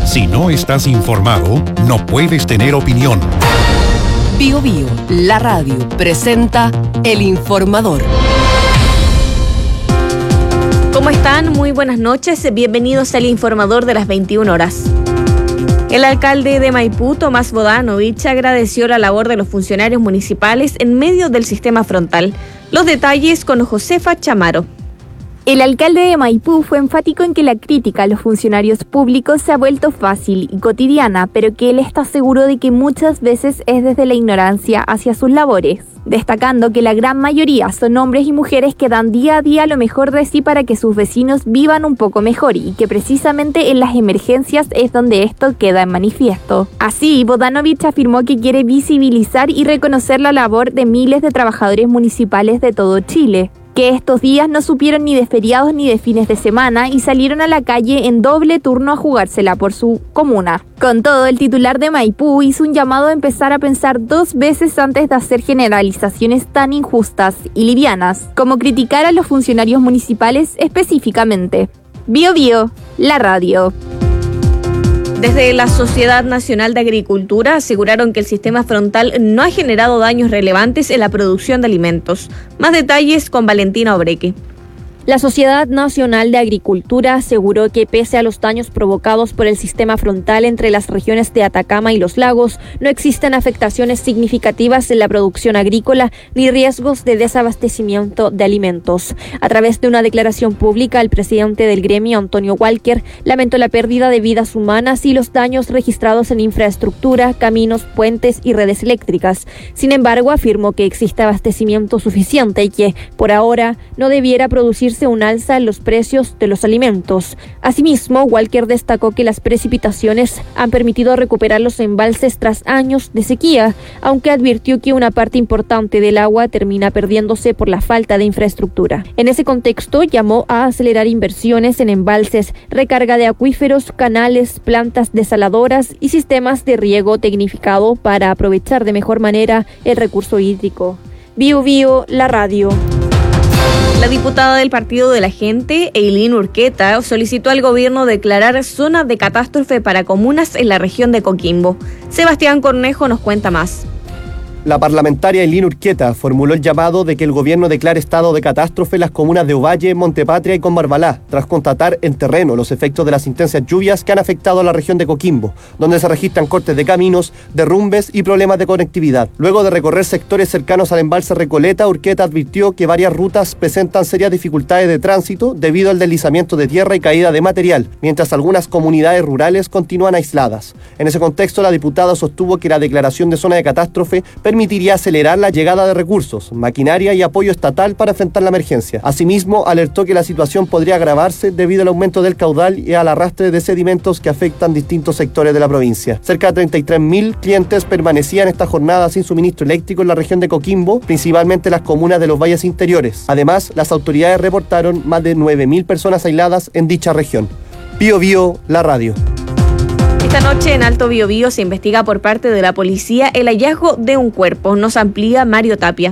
Si no estás informado, no puedes tener opinión. Bio Bio, la radio, presenta El Informador. ¿Cómo están? Muy buenas noches. Bienvenidos al Informador de las 21 horas. El alcalde de Maipú, Tomás Bodanovich, agradeció la labor de los funcionarios municipales en medio del sistema frontal. Los detalles con Josefa Chamaro. El alcalde de Maipú fue enfático en que la crítica a los funcionarios públicos se ha vuelto fácil y cotidiana, pero que él está seguro de que muchas veces es desde la ignorancia hacia sus labores, destacando que la gran mayoría son hombres y mujeres que dan día a día lo mejor de sí para que sus vecinos vivan un poco mejor y que precisamente en las emergencias es donde esto queda en manifiesto. Así, Bodanovich afirmó que quiere visibilizar y reconocer la labor de miles de trabajadores municipales de todo Chile, que estos días no supieron ni de feriados ni de fines de semana y salieron a la calle en doble turno a jugársela por su comuna. Con todo, el titular de Maipú hizo un llamado a empezar a pensar dos veces antes de hacer generalizaciones tan injustas y livianas, como criticar a los funcionarios municipales específicamente. Bio Bio, la radio. Desde la Sociedad Nacional de Agricultura aseguraron que el sistema frontal no ha generado daños relevantes en la producción de alimentos. Más detalles con Valentina Obreque. La Sociedad Nacional de Agricultura aseguró que pese a los daños provocados por el sistema frontal entre las regiones de Atacama y los lagos, no existen afectaciones significativas en la producción agrícola ni riesgos de desabastecimiento de alimentos. A través de una declaración pública, el presidente del gremio, Antonio Walker, lamentó la pérdida de vidas humanas y los daños registrados en infraestructura, caminos, puentes y redes eléctricas. Sin embargo, afirmó que existe abastecimiento suficiente y que, por ahora, no debiera producirse un alza en los precios de los alimentos. Asimismo, Walker destacó que las precipitaciones han permitido recuperar los embalses tras años de sequía, aunque advirtió que una parte importante del agua termina perdiéndose por la falta de infraestructura. En ese contexto, llamó a acelerar inversiones en embalses, recarga de acuíferos, canales, plantas desaladoras y sistemas de riego tecnificado para aprovechar de mejor manera el recurso hídrico. Bio Bio, la radio. La diputada del Partido de la Gente, Eileen Urqueta, solicitó al gobierno declarar zona de catástrofe para comunas en la región de Coquimbo. Sebastián Cornejo nos cuenta más. La parlamentaria Eileen Urqueta formuló el llamado de que el gobierno declare estado de catástrofe en las comunas de Ovalle, Montepatria y Combarbalá, tras constatar en terreno los efectos de las intensas lluvias que han afectado a la región de Coquimbo, donde se registran cortes de caminos, derrumbes y problemas de conectividad. Luego de recorrer sectores cercanos al embalse Recoleta, Urqueta advirtió que varias rutas presentan serias dificultades de tránsito debido al deslizamiento de tierra y caída de material, mientras algunas comunidades rurales continúan aisladas. En ese contexto, la diputada sostuvo que la declaración de zona de catástrofe permitiría acelerar la llegada de recursos, maquinaria y apoyo estatal para enfrentar la emergencia. Asimismo, alertó que la situación podría agravarse debido al aumento del caudal y al arrastre de sedimentos que afectan distintos sectores de la provincia. Cerca de 33.000 clientes permanecían esta jornada sin suministro eléctrico en la región de Coquimbo, principalmente en las comunas de los valles interiores. Además, las autoridades reportaron más de 9.000 personas aisladas en dicha región. Bio Bio, la radio. Esta noche en Alto Biobío se investiga por parte de la policía el hallazgo de un cuerpo. Nos amplía Mario Tapia.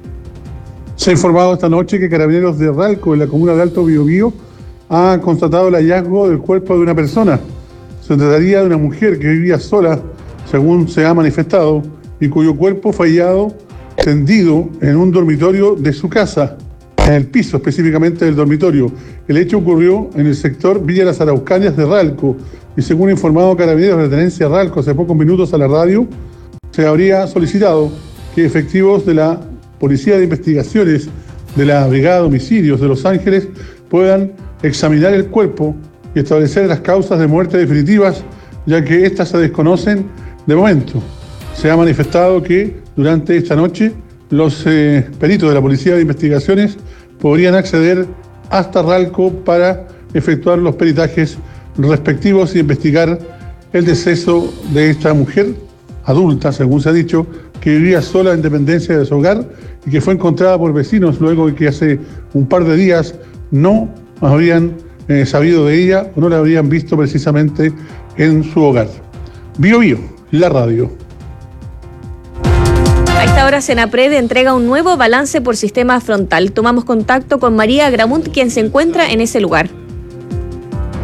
Se ha informado esta noche que Carabineros de Ralco, en la comuna de Alto Biobío, ha constatado el hallazgo del cuerpo de una persona. Se trataría de una mujer que vivía sola, según se ha manifestado, y cuyo cuerpo fue hallado tendido en un dormitorio de su casa, en el piso específicamente del dormitorio. El hecho ocurrió en el sector Villa Las Araucanias de Ralco, y según ha informado Carabineros de Tenencia Ralco hace pocos minutos a la radio, se habría solicitado que efectivos de la Policía de Investigaciones de la Brigada de Homicidios de Los Ángeles puedan examinar el cuerpo y establecer las causas de muerte definitivas, ya que éstas se desconocen de momento. Se ha manifestado que durante esta noche los peritos de la Policía de Investigaciones podrían acceder hasta Ralco para efectuar los peritajes respectivos y investigar el deceso de esta mujer adulta, según se ha dicho, que vivía sola en dependencia de su hogar y que fue encontrada por vecinos luego de que hace un par de días no habrían sabido de ella o no la habrían visto precisamente en su hogar. Bio Bio, la radio. A esta hora Senapred entrega un nuevo balance por sistema frontal. Tomamos contacto con María Gramunt, quien se encuentra en ese lugar.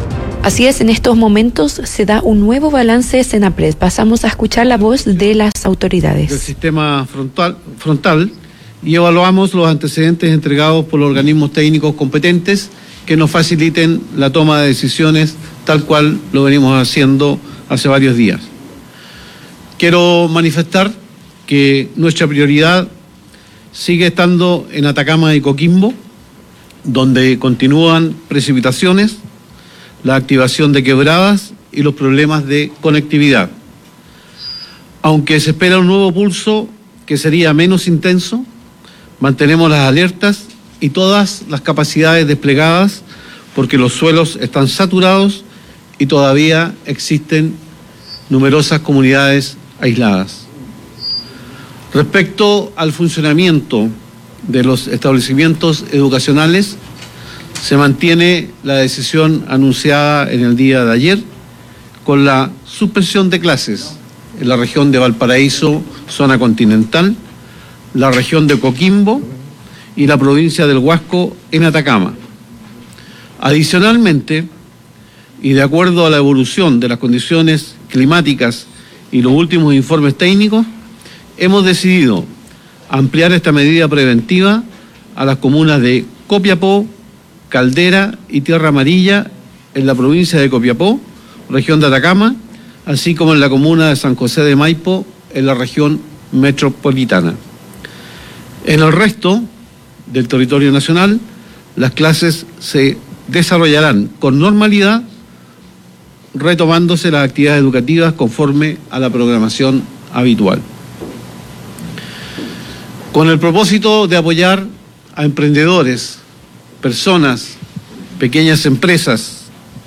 Así es, en estos momentos se da un nuevo balance de Senapred. Pasamos a escuchar la voz de las autoridades. Del sistema frontal y evaluamos los antecedentes entregados por los organismos técnicos competentes que nos faciliten la toma de decisiones tal cual lo venimos haciendo hace varios días. Quiero manifestar que nuestra prioridad sigue estando en Atacama y Coquimbo, donde continúan precipitaciones, la activación de quebradas y los problemas de conectividad. Aunque se espera un nuevo pulso que sería menos intenso, mantenemos las alertas y todas las capacidades desplegadas porque los suelos están saturados y todavía existen numerosas comunidades aisladas. Respecto al funcionamiento de los establecimientos educacionales, se mantiene la decisión anunciada en el día de ayer con la suspensión de clases en la región de Valparaíso, zona continental, la región de Coquimbo y la provincia del Huasco en Atacama. Adicionalmente, y de acuerdo a la evolución de las condiciones climáticas y los últimos informes técnicos, hemos decidido ampliar esta medida preventiva a las comunas de Copiapó, Caldera y Tierra Amarilla en la provincia de Copiapó, región de Atacama, así como en la comuna de San José de Maipo, en la región metropolitana. En el resto del territorio nacional, las clases se desarrollarán con normalidad, retomándose las actividades educativas conforme a la programación habitual. Con el propósito de apoyar a emprendedores, personas, pequeñas empresas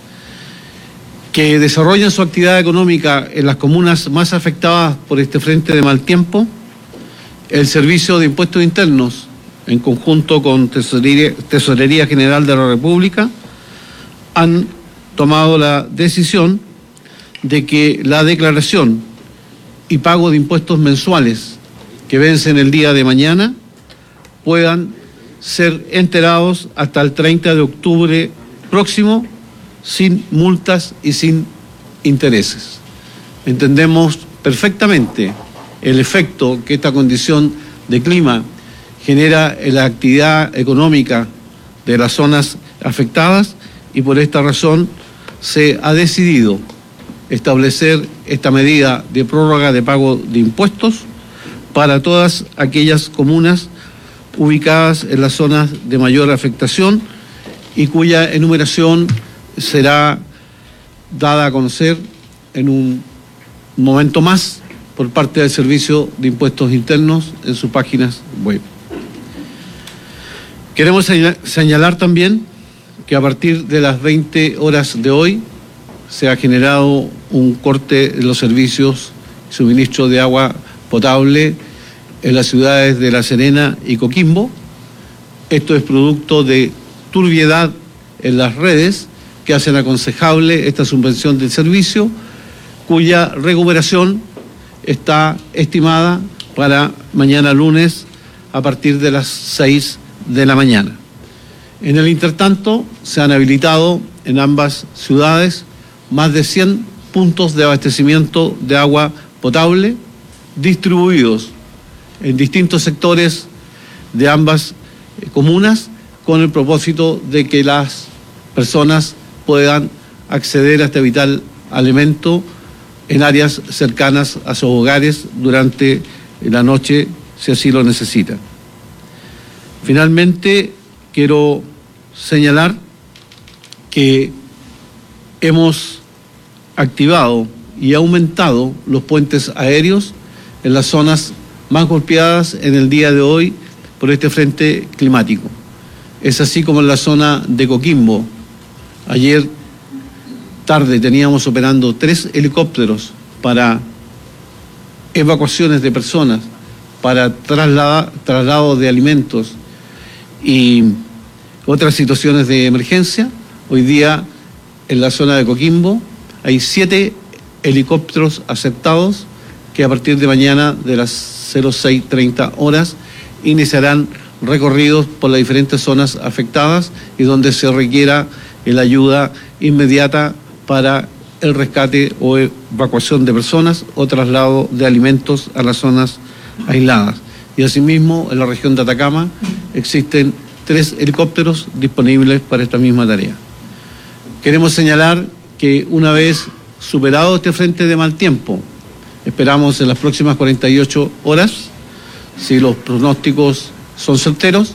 que desarrollan su actividad económica en las comunas más afectadas por este frente de mal tiempo, el Servicio de Impuestos Internos, en conjunto con Tesorería General de la República, han tomado la decisión de que la declaración y pago de impuestos mensuales que vencen el día de mañana puedan ser enterados hasta el 30 de octubre próximo sin multas y sin intereses. Entendemos perfectamente el efecto que esta condición de clima genera en la actividad económica de las zonas afectadas y por esta razón se ha decidido establecer esta medida de prórroga de pago de impuestos para todas aquellas comunas ubicadas en las zonas de mayor afectación y cuya enumeración será dada a conocer en un momento más por parte del Servicio de Impuestos Internos en sus páginas web. Queremos señalar también que a partir de las 20 horas de hoy se ha generado un corte de los servicios y suministro de agua potable en las ciudades de La Serena y Coquimbo. Esto es producto de turbiedad en las redes que hacen aconsejable esta suspensión del servicio, cuya recuperación está estimada para mañana lunes a partir de las 6 de la mañana. En el intertanto, se han habilitado en ambas ciudades más de 100 puntos de abastecimiento de agua potable distribuidos en distintos sectores de ambas comunas con el propósito de que las personas puedan acceder a este vital alimento en áreas cercanas a sus hogares durante la noche, si así lo necesitan. Finalmente, quiero señalar que hemos activado y aumentado los puentes aéreos en las zonas más golpeadas en el día de hoy por este frente climático. Es así como en la zona de Coquimbo. Ayer tarde teníamos operando 3 helicópteros para evacuaciones de personas, para traslado de alimentos y otras situaciones de emergencia. Hoy día en la zona de Coquimbo hay 7 helicópteros aceptados que a partir de mañana de las 06:30 horas iniciarán recorridos por las diferentes zonas afectadas y donde se requiera la ayuda inmediata para el rescate o evacuación de personas o traslado de alimentos a las zonas aisladas. Y asimismo, en la región de Atacama existen 3 helicópteros disponibles para esta misma tarea. Queremos señalar que una vez superado este frente de mal tiempo, esperamos en las próximas 48 horas, si los pronósticos son certeros,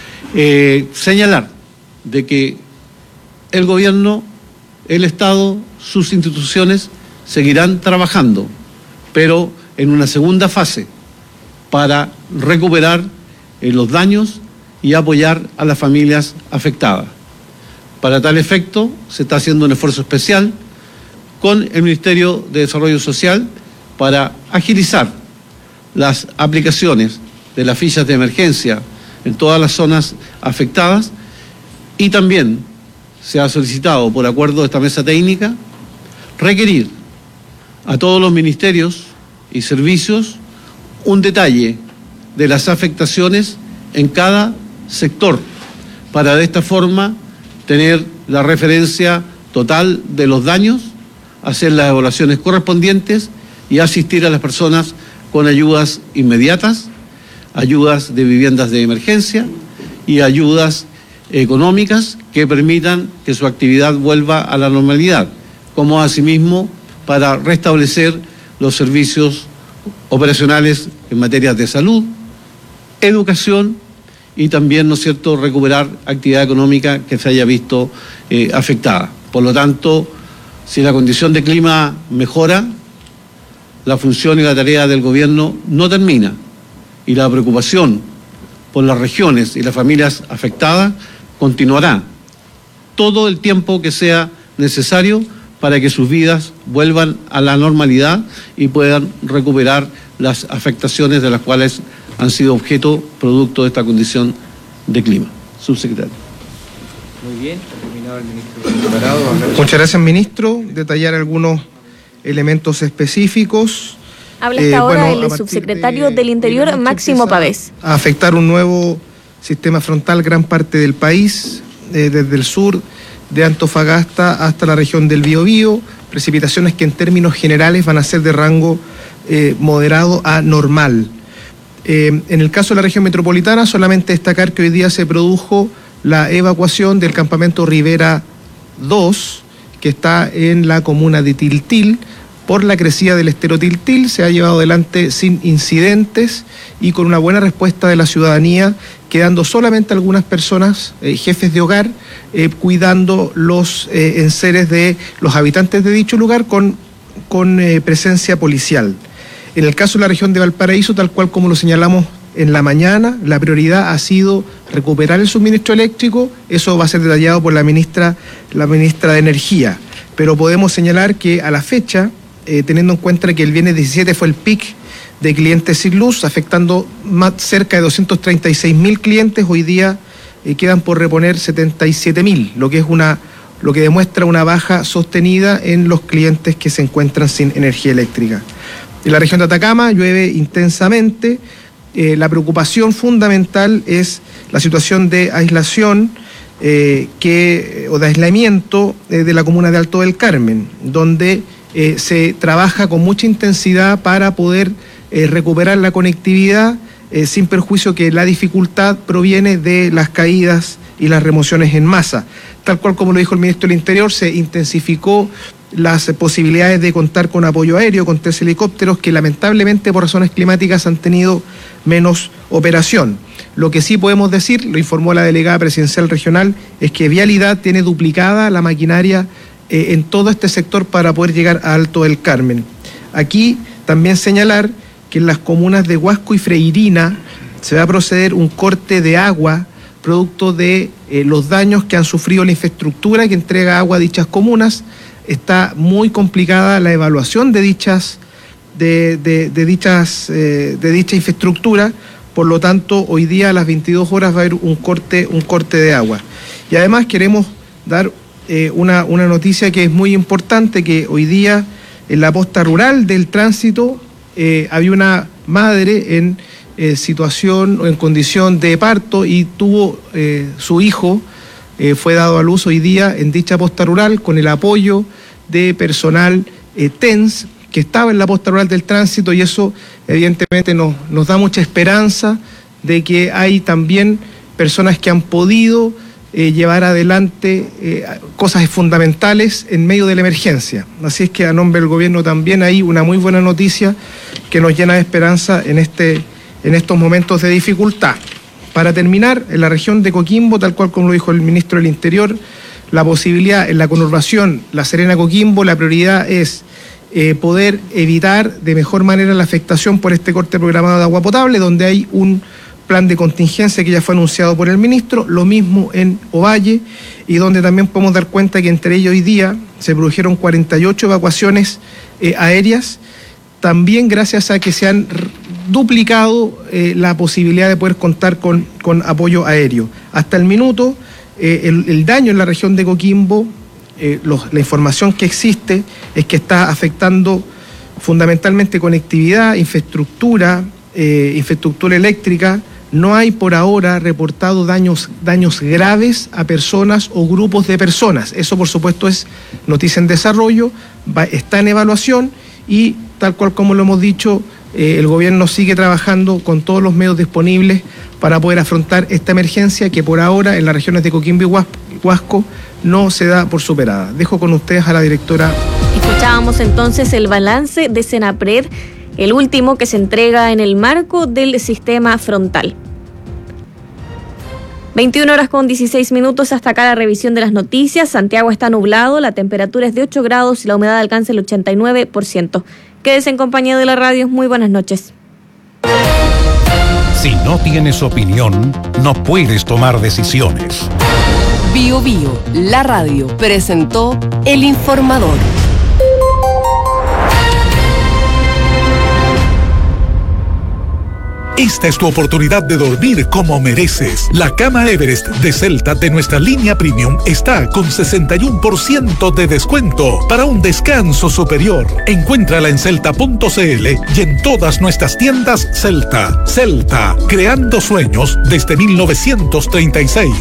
señalar de que el gobierno, el Estado, sus instituciones seguirán trabajando, pero en una segunda fase para recuperar los daños y apoyar a las familias afectadas. Para tal efecto, se está haciendo un esfuerzo especial con el Ministerio de Desarrollo Social para agilizar las aplicaciones de las fichas de emergencia en todas las zonas afectadas, y también se ha solicitado, por acuerdo de esta mesa técnica, requerir a todos los ministerios y servicios un detalle de las afectaciones en cada sector, para de esta forma tener la referencia total de los daños, hacer las evaluaciones correspondientes y asistir a las personas con ayudas inmediatas, ayudas de viviendas de emergencia y ayudas económicas que permitan que su actividad vuelva a la normalidad, como asimismo para restablecer los servicios operacionales en materia de salud, educación y también, ¿no es cierto?, recuperar actividad económica que se haya visto afectada. Por lo tanto, si la condición de clima mejora, la función y la tarea del gobierno no termina, y la preocupación por las regiones y las familias afectadas continuará todo el tiempo que sea necesario para que sus vidas vuelvan a la normalidad y puedan recuperar las afectaciones de las cuales han sido objeto producto de esta condición de clima. Subsecretario. Muy bien, terminado el ministro. Muchas gracias, ministro. Detallar algunos elementos específicos. Habla hasta ahora el subsecretario del Interior, Máximo Pavés. A afectar un nuevo sistema frontal gran parte del país, desde el sur de Antofagasta hasta la región del Biobío, precipitaciones que en términos generales van a ser de rango moderado a normal. En el caso de la región metropolitana, solamente destacar que hoy día se produjo la evacuación del campamento Rivera 2, que está en la comuna de Tiltil, por la crecida del estero Tiltil. Se ha llevado adelante sin incidentes y con una buena respuesta de la ciudadanía, quedando solamente algunas personas, jefes de hogar, cuidando los enseres de los habitantes de dicho lugar con presencia policial. En el caso de la región de Valparaíso, tal cual como lo señalamos en la mañana, la prioridad ha sido recuperar el suministro eléctrico. Eso va a ser detallado por la ministra de Energía. Pero podemos señalar que a la fecha, teniendo en cuenta que el viernes 17 fue el pic de clientes sin luz, afectando cerca de 236.000 clientes, hoy día quedan por reponer 77.000, lo que demuestra una baja sostenida en los clientes que se encuentran sin energía eléctrica. En la región de Atacama llueve intensamente. La preocupación fundamental es la situación de aislación o de aislamiento de la comuna de Alto del Carmen, donde se trabaja con mucha intensidad para poder recuperar la conectividad, sin perjuicio que la dificultad proviene de las caídas y las remociones en masa. Tal cual como lo dijo el ministro del Interior, se intensificó las posibilidades de contar con apoyo aéreo, con 3 helicópteros que lamentablemente por razones climáticas han tenido menos operación. Lo que sí podemos decir, lo informó la delegada presidencial regional, es que Vialidad tiene duplicada la maquinaria en todo este sector para poder llegar a Alto del Carmen. Aquí también señalar que en las comunas de Huasco y Freirina se va a proceder un corte de agua producto de los daños que han sufrido la infraestructura que entrega agua a dichas comunas. Está muy complicada la evaluación de dicha infraestructura, por lo tanto hoy día a las 22 horas va a haber un corte de agua. Y además queremos dar una noticia que es muy importante, que hoy día en la posta rural del tránsito había una madre en situación o en condición de parto y tuvo su hijo, fue dado a luz hoy día en dicha posta rural con el apoyo de personal TENS que estaba en la posta rural del tránsito, y eso evidentemente nos da mucha esperanza de que hay también personas que han podido llevar adelante cosas fundamentales en medio de la emergencia. Así es que a nombre del gobierno también hay una muy buena noticia que nos llena de esperanza en estos momentos de dificultad. Para terminar, en la región de Coquimbo, tal cual como lo dijo el ministro del Interior, la posibilidad en la conurbación La Serena-Coquimbo, la prioridad es poder evitar de mejor manera la afectación por este corte programado de agua potable, donde hay un plan de contingencia que ya fue anunciado por el ministro, lo mismo en Ovalle, y donde también podemos dar cuenta que entre ellos hoy día se produjeron 48 evacuaciones aéreas, también gracias a que se han duplicado la posibilidad de poder contar con apoyo aéreo. Hasta el minuto, el daño en la región de Coquimbo, la información que existe es que está afectando fundamentalmente conectividad, infraestructura eléctrica. No hay por ahora reportado daños graves a personas o grupos de personas. Eso, por supuesto, es noticia en desarrollo, está en evaluación, y tal cual como lo hemos dicho, el gobierno sigue trabajando con todos los medios disponibles para poder afrontar esta emergencia que por ahora en las regiones de Coquimbo y Huasco no se da por superada. Dejo con ustedes a la directora. Escuchábamos entonces el balance de Senapred, el último que se entrega en el marco del sistema frontal. 21:16, hasta acá la revisión de las noticias. Santiago está nublado, la temperatura es de 8 grados y la humedad alcanza el 89%. Quédese en compañía de la radio. Muy buenas noches. Si no tienes opinión, no puedes tomar decisiones. Bio Bio, la radio, presentó El Informador. Esta es tu oportunidad de dormir como mereces. La cama Everest de Celta de nuestra línea Premium está con 61% de descuento para un descanso superior. Encuéntrala en celta.cl y en todas nuestras tiendas Celta. Celta, creando sueños desde 1936.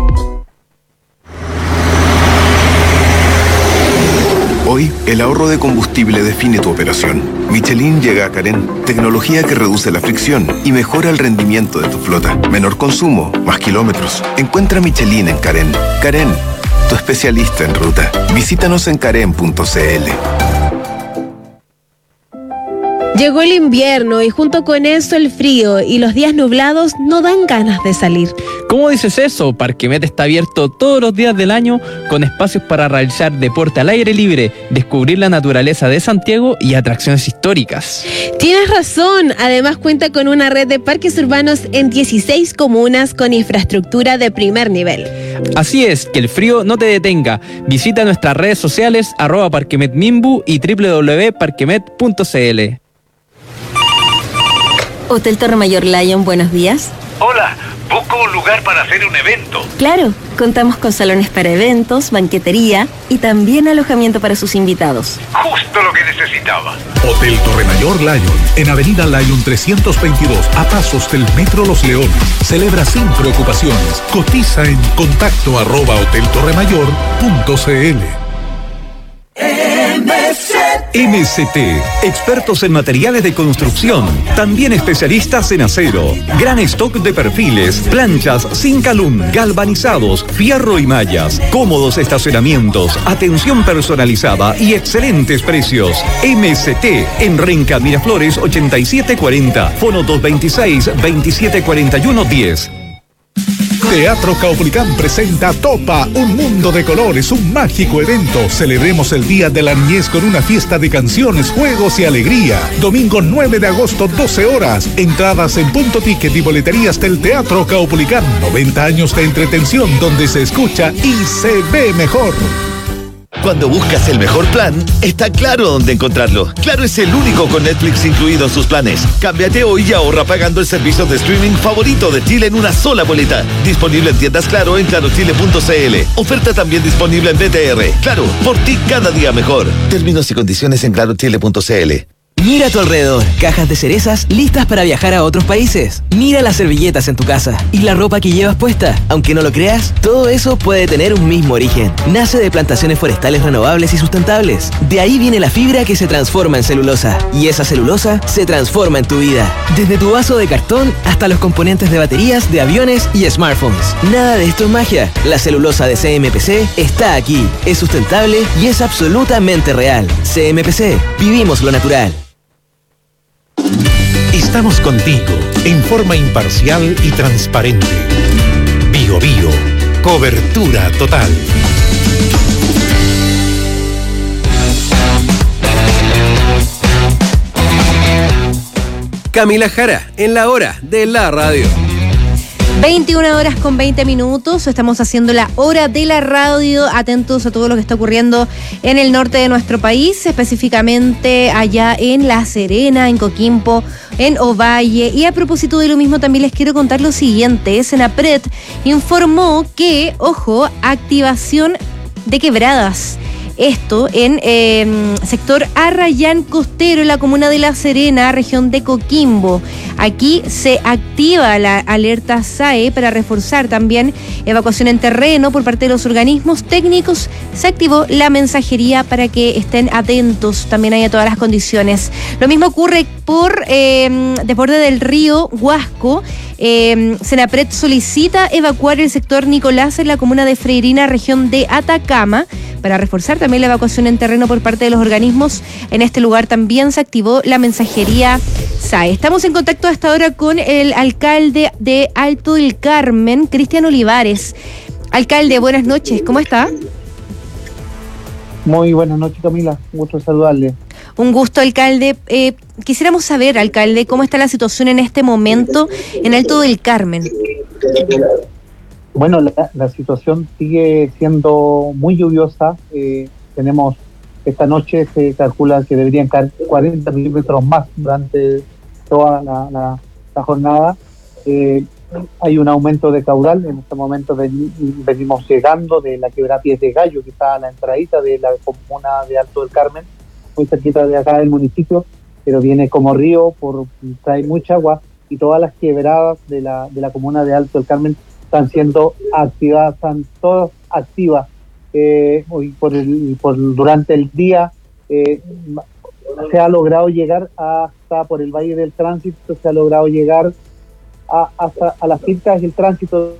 Hoy, el ahorro de combustible define tu operación. Michelin llega a Carén, tecnología que reduce la fricción y mejora el rendimiento de tu flota. Menor consumo, más kilómetros. Encuentra Michelin en Carén. Carén, tu especialista en ruta. Visítanos en carén.cl. Llegó el invierno y junto con eso el frío, y los días nublados no dan ganas de salir. ¿Cómo dices eso? Parquemet está abierto todos los días del año con espacios para realizar deporte al aire libre, descubrir la naturaleza de Santiago y atracciones históricas. Tienes razón, además cuenta con una red de parques urbanos en 16 comunas con infraestructura de primer nivel. Así es, que el frío no te detenga. Visita nuestras redes sociales @parquemetmimbu y www.parquemet.cl. Hotel Torre Mayor Lion, buenos días. Hola, busco un lugar para hacer un evento. Claro, contamos con salones para eventos, banquetería y también alojamiento para sus invitados. Justo lo que necesitaba. Hotel Torre Mayor Lion, en Avenida Lion 322, a pasos del Metro Los Leones. Celebra sin preocupaciones. Cotiza en contacto@hoteltorremayor.cl. MST, expertos en materiales de construcción, también especialistas en acero. Gran stock de perfiles, planchas, Zincalum, galvanizados, fierro y mallas, cómodos estacionamientos, atención personalizada y excelentes precios. MST, en Renca Miraflores 8740, fono 226-2741-10. Teatro Caupolicán presenta Topa, un mundo de colores, un mágico evento. Celebremos el Día de la Niñez con una fiesta de canciones, juegos y alegría. Domingo 9 de agosto, 12 horas. Entradas en Punto Ticket y boleterías del Teatro Caupolicán. 90 años de entretención donde se escucha y se ve mejor. Cuando buscas el mejor plan, está Claro dónde encontrarlo. Claro es el único con Netflix incluido en sus planes. Cámbiate hoy y ahorra pagando el servicio de streaming favorito de Chile en una sola boleta. Disponible en tiendas Claro en clarochile.cl. Oferta también disponible en BTR. Claro, por ti cada día mejor. Términos y condiciones en clarochile.cl. Mira a tu alrededor, cajas de cerezas listas para viajar a otros países. Mira las servilletas en tu casa y la ropa que llevas puesta. Aunque no lo creas, todo eso puede tener un mismo origen. Nace de plantaciones forestales renovables y sustentables. De ahí viene la fibra que se transforma en celulosa. Y esa celulosa se transforma en tu vida. Desde tu vaso de cartón hasta los componentes de baterías, de aviones y smartphones. Nada de esto es magia. La celulosa de CMPC está aquí. Es sustentable y es absolutamente real. CMPC. Vivimos lo natural. Estamos contigo en forma imparcial y transparente. Bio Bio, cobertura total. Camila Jara, en la hora de la radio. 21 horas con 20 minutos, estamos haciendo la hora de la radio, atentos a todo lo que está ocurriendo en el norte de nuestro país, específicamente allá en La Serena, en Coquimbo, en Ovalle. Y a propósito de lo mismo también les quiero contar lo siguiente, Senapred informó que, ojo, activación de quebradas. Esto en sector Arrayán Costero, en la comuna de La Serena, región de Coquimbo. Aquí se activa la alerta SAE para reforzar también evacuación en terreno por parte de los organismos técnicos. Se activó la mensajería para que estén atentos, también haya todas las condiciones. Lo mismo ocurre por desborde del río Huasco. Senapred solicita evacuar el sector Nicolás en la comuna de Freirina, región de Atacama, para reforzar también la evacuación en terreno por parte de los organismos. En este lugar también se activó la mensajería SAE. Estamos en contacto a esta hora con el alcalde de Alto del Carmen, Cristian Olivares. Alcalde, buenas noches, ¿cómo está? Muy buenas noches, Camila, un gusto saludarle. Un gusto, alcalde. Quisiéramos saber, alcalde, cómo está la situación en este momento en Alto del Carmen. Bueno, la situación sigue siendo muy lluviosa. Tenemos, esta noche se calcula que deberían caer 40 milímetros más durante toda la jornada. Hay un aumento de caudal. En este momento venimos llegando de la quebrada Pies de Gallo, que está a la entradita de la comuna de Alto del Carmen, muy cerquita de acá del municipio, pero viene como río, trae mucha agua, y todas las quebradas de la comuna de Alto del Carmen están siendo activadas, están todas activas. Hoy durante el día se ha logrado llegar hasta por el Valle del Tránsito, se ha logrado llegar hasta a las fincas y el tránsito.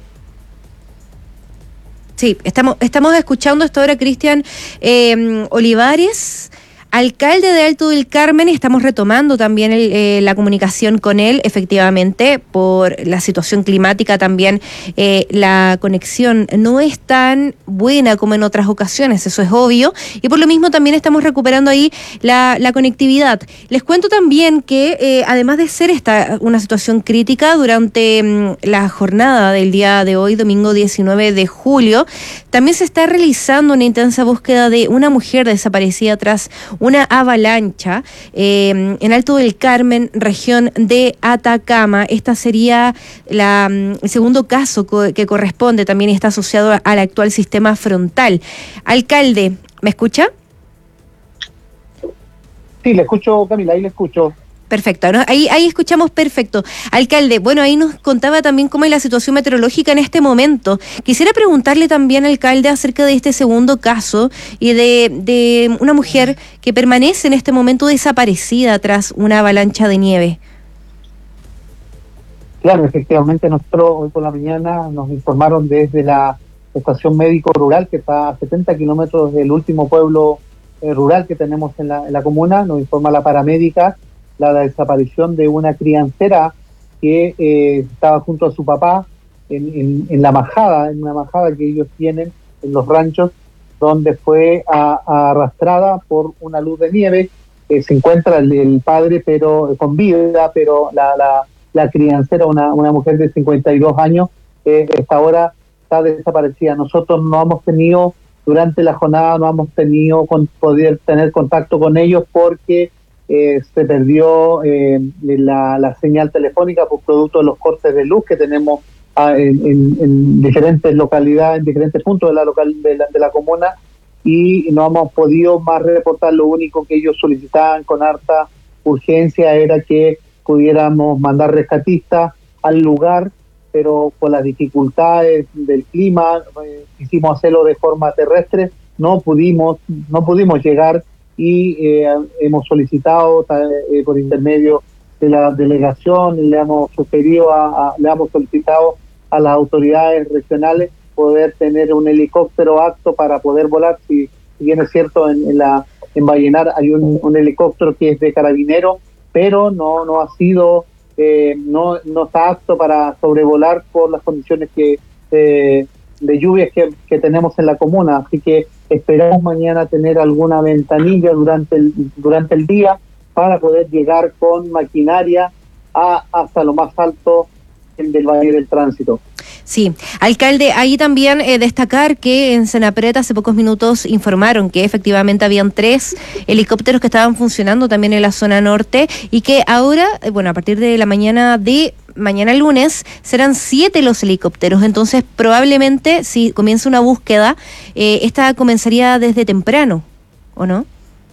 Sí, estamos escuchando hasta ahora Cristian Olivares, alcalde de Alto del Carmen, y estamos retomando también la comunicación con él, efectivamente, por la situación climática también. La conexión no es tan buena como en otras ocasiones, eso es obvio, y por lo mismo también estamos recuperando ahí la conectividad. Les cuento también que, además de ser esta una situación crítica, durante la jornada del día de hoy, domingo 19 de julio, también se está realizando una intensa búsqueda de una mujer desaparecida tras una avalancha en Alto del Carmen, región de Atacama. Esta sería el segundo caso que corresponde, también está asociado al actual sistema frontal. Alcalde, ¿me escucha? Sí, le escucho, Camila, ahí le escucho. Perfecto, ¿no? Ahí escuchamos perfecto. Alcalde, bueno, ahí nos contaba también cómo es la situación meteorológica en este momento. Quisiera preguntarle también, alcalde, acerca de este segundo caso y de una mujer que permanece en este momento desaparecida tras una avalancha de nieve. Claro, efectivamente, nosotros hoy por la mañana nos informaron desde la estación médico rural, que está a 70 kilómetros del último pueblo rural que tenemos en la comuna. Nos informa la paramédica la desaparición de una criancera que estaba junto a su papá en una majada que ellos tienen en los ranchos, donde fue arrastrada por una luz de nieve. Se encuentra el padre pero con vida, pero la criancera, una mujer de 52 años, esta hora está desaparecida. Nosotros no hemos tenido, durante la jornada, poder tener contacto con ellos porque se perdió la señal telefónica por producto de los cortes de luz que tenemos en diferentes localidades, en diferentes puntos de la comuna, y no hemos podido más reportar. Lo único que ellos solicitaban con harta urgencia era que pudiéramos mandar rescatistas al lugar, pero por las dificultades del clima, quisimos hacerlo de forma terrestre, no pudimos llegar y hemos solicitado por intermedio de la delegación, le hemos solicitado a las autoridades regionales poder tener un helicóptero apto para poder volar. Si bien es cierto, en Vallenar hay un helicóptero que es de Carabineros, pero no ha sido, no está apto para sobrevolar por las condiciones de lluvias que tenemos en la comuna. Así que esperamos mañana tener alguna ventanilla durante el día para poder llegar con maquinaria hasta lo más alto del Valle del Tránsito. Sí, alcalde, ahí también destacar que en Senapred hace pocos minutos informaron que efectivamente habían 3 helicópteros que estaban funcionando también en la zona norte y que ahora, a partir de la mañana lunes, serán 7 los helicópteros. Entonces, probablemente, si comienza una búsqueda, esta comenzaría desde temprano, ¿o no?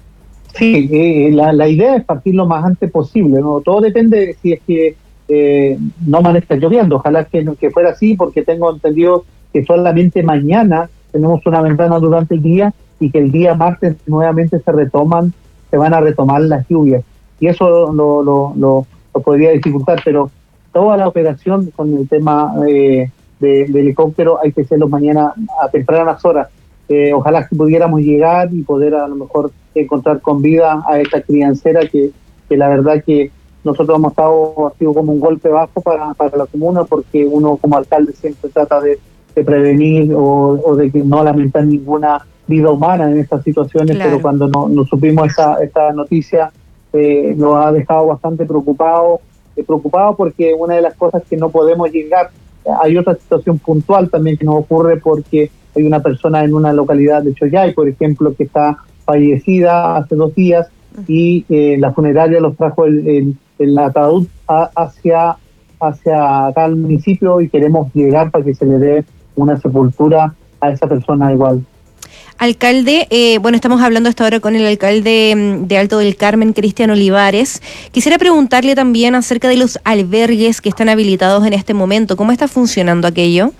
Sí, la idea es partir lo más antes posible, ¿no? Todo depende de si es que no amanezca lloviendo. Ojalá que fuera así, porque tengo entendido que solamente mañana tenemos una ventana durante el día y que el día martes nuevamente se van a retomar las lluvias, y eso lo podría dificultar, pero toda la operación con el tema de helicóptero hay que hacerlo mañana a tempranas horas. Ojalá que pudiéramos llegar y poder a lo mejor encontrar con vida a esta criancera que la verdad que nosotros ha sido como un golpe bajo para la comuna, porque uno como alcalde siempre trata de prevenir o de que no lamentar ninguna vida humana en estas situaciones. Claro. Pero cuando no supimos esta noticia, nos ha dejado bastante preocupado porque una de las cosas que no podemos llegar, hay otra situación puntual también que nos ocurre, porque hay una persona en una localidad de Choyay, por ejemplo, que está fallecida hace 2 días, y la funeraria los trajo el ataúd hacia acá al municipio, y queremos llegar para que se le dé una sepultura a esa persona igual. Alcalde, estamos hablando hasta ahora con el alcalde de Alto del Carmen, Cristian Olivares. Quisiera preguntarle también acerca de los albergues que están habilitados en este momento. ¿Cómo está funcionando aquello?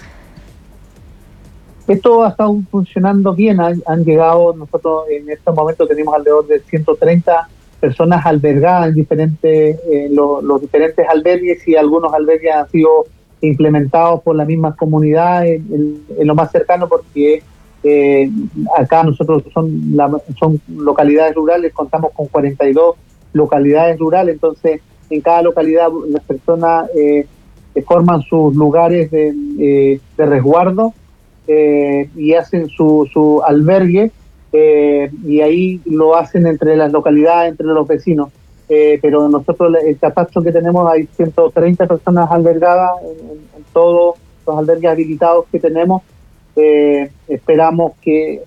Esto ha estado funcionando bien. Han llegado, nosotros en este momento tenemos alrededor de 130 personas albergadas en los diferentes albergues, y algunos albergues han sido implementados por la misma comunidad en lo más cercano, porque acá nosotros son localidades rurales, contamos con 42 localidades rurales. Entonces en cada localidad las personas forman sus lugares de resguardo y hacen su albergue, y ahí lo hacen entre las localidades, entre los vecinos. Pero nosotros, el catastro que tenemos, hay 130 personas albergadas en todos los albergues habilitados que tenemos. Esperamos que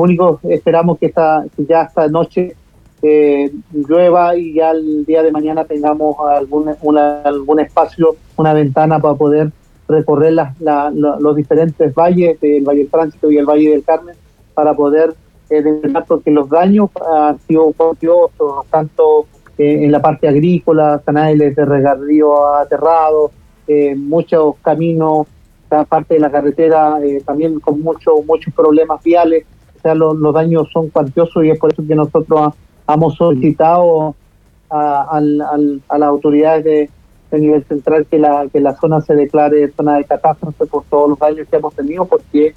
ya esta noche llueva, y ya el día de mañana tengamos algún espacio, una ventana para poder recorrer los diferentes valles, el Valle del Tránsito y el Valle del Carmen, para poder determinar, porque los daños han sido copiosos, tanto en la parte agrícola, canales de regadío aterrados, muchos caminos, parte de la carretera también con muchos problemas viales. O sea, los daños son cuantiosos, y es por eso que nosotros hemos solicitado a las autoridades de nivel central que la zona se declare zona de catástrofe por todos los daños que hemos tenido, porque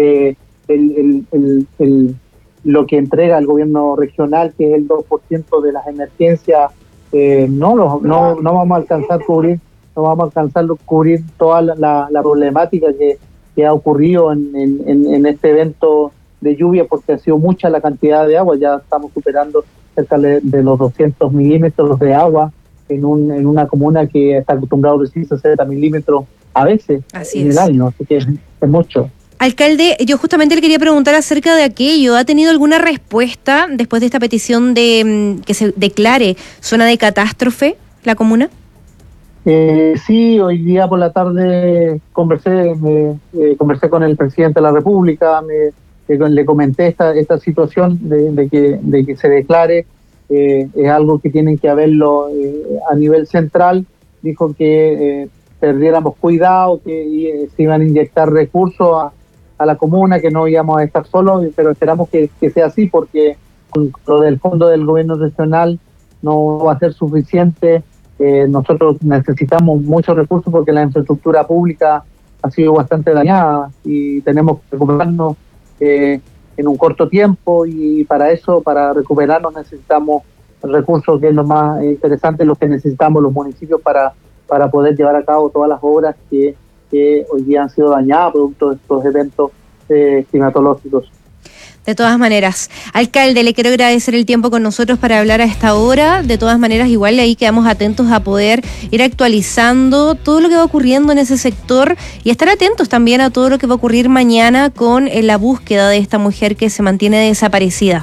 lo que entrega el gobierno regional, que es el 2% de las emergencias, no vamos a alcanzar a cubrir toda la problemática que ha ocurrido en este evento de lluvia, porque ha sido mucha la cantidad de agua. Ya estamos superando cerca de los 200 milímetros de agua en una comuna que está acostumbrada a recibir 60 milímetros a veces en el año, así que es mucho. Alcalde, yo justamente le quería preguntar acerca de aquello. ¿Ha tenido alguna respuesta después de esta petición de que se declare zona de catástrofe la comuna? Sí, hoy día por la tarde conversé con el presidente de la República, le comenté esta situación de que se declare. es algo que tienen que haberlo a nivel central. Dijo que perdiéramos cuidado, que se iban a inyectar recursos a la comuna, que no íbamos a estar solos, pero esperamos que sea así, porque con lo del fondo del gobierno regional no va a ser suficiente. Nosotros necesitamos muchos recursos porque la infraestructura pública ha sido bastante dañada y tenemos que recuperarnos en un corto tiempo, y para eso, para recuperarnos, necesitamos recursos, que es lo más interesante, lo que necesitamos los municipios para poder llevar a cabo todas las obras que hoy día han sido dañadas producto de estos eventos climatológicos. De todas maneras, alcalde, le quiero agradecer el tiempo con nosotros para hablar a esta hora. De todas maneras, igual ahí quedamos atentos a poder ir actualizando todo lo que va ocurriendo en ese sector y estar atentos también a todo lo que va a ocurrir mañana con la búsqueda de esta mujer que se mantiene desaparecida.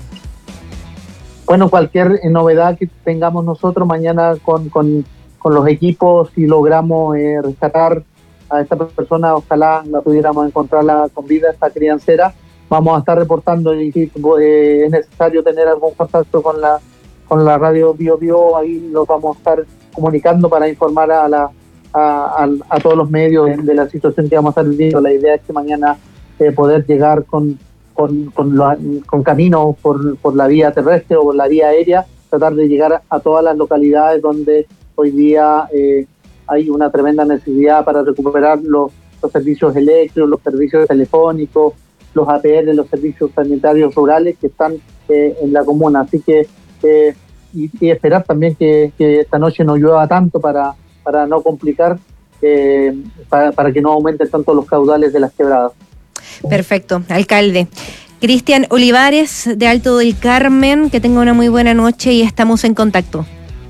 Bueno, cualquier novedad que tengamos nosotros mañana con los equipos, si logramos rescatar a esta persona, ojalá la pudiéramos encontrarla con vida, esta criancera, vamos a estar reportando, y si es necesario tener algún contacto con la radio Bio Bio, ahí los vamos a estar comunicando para informar a todos los medios de la situación que vamos a estar viviendo. La idea es que mañana poder llegar con caminos por la vía terrestre o por la vía aérea, tratar de llegar a todas las localidades donde hoy día hay una tremenda necesidad para recuperar los servicios eléctricos, los servicios telefónicos, los APR, los servicios sanitarios rurales que están en la comuna. Así que y esperar también que esta noche no llueva tanto para no complicar, para que no aumenten tanto los caudales de las quebradas. Perfecto, alcalde. Cristian Olivares, de Alto del Carmen, que tenga una muy buena noche y estamos en contacto.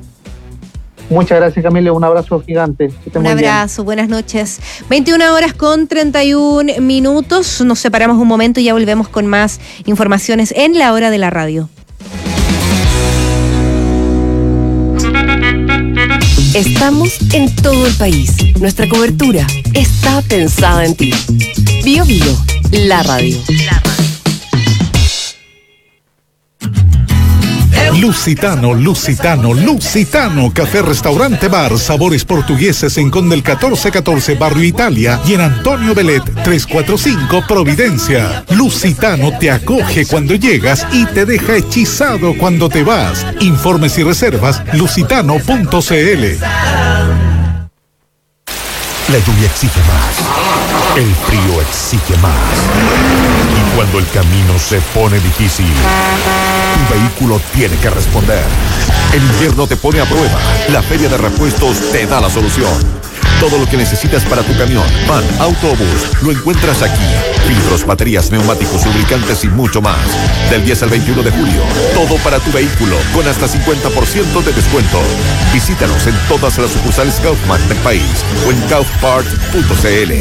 Muchas gracias, Camila, un abrazo gigante. Un abrazo, buenas noches. 21:31. Nos separamos un momento y ya volvemos con más informaciones en La Hora de la Radio. Estamos en todo el país. Nuestra cobertura está pensada en ti. Bio Bio, la radio. Lusitano, Café Restaurante Bar, sabores portugueses en Conde el 1414, Barrio Italia, y en Antonio Belet 345, Providencia. Lusitano te acoge cuando llegas y te deja hechizado cuando te vas. Informes y reservas, lusitano.cl. La lluvia exige más. El frío exige más. Y cuando el camino se pone difícil, tu vehículo tiene que responder. El invierno te pone a prueba. La Feria de Repuestos te da la solución. Todo lo que necesitas para tu camión, van, autobús, lo encuentras aquí. Filtros, baterías, neumáticos, lubricantes y mucho más. Del 10 al 21 de julio, todo para tu vehículo, con hasta 50% de descuento. Visítanos en todas las sucursales Kaufman del país o en kaufpart.cl.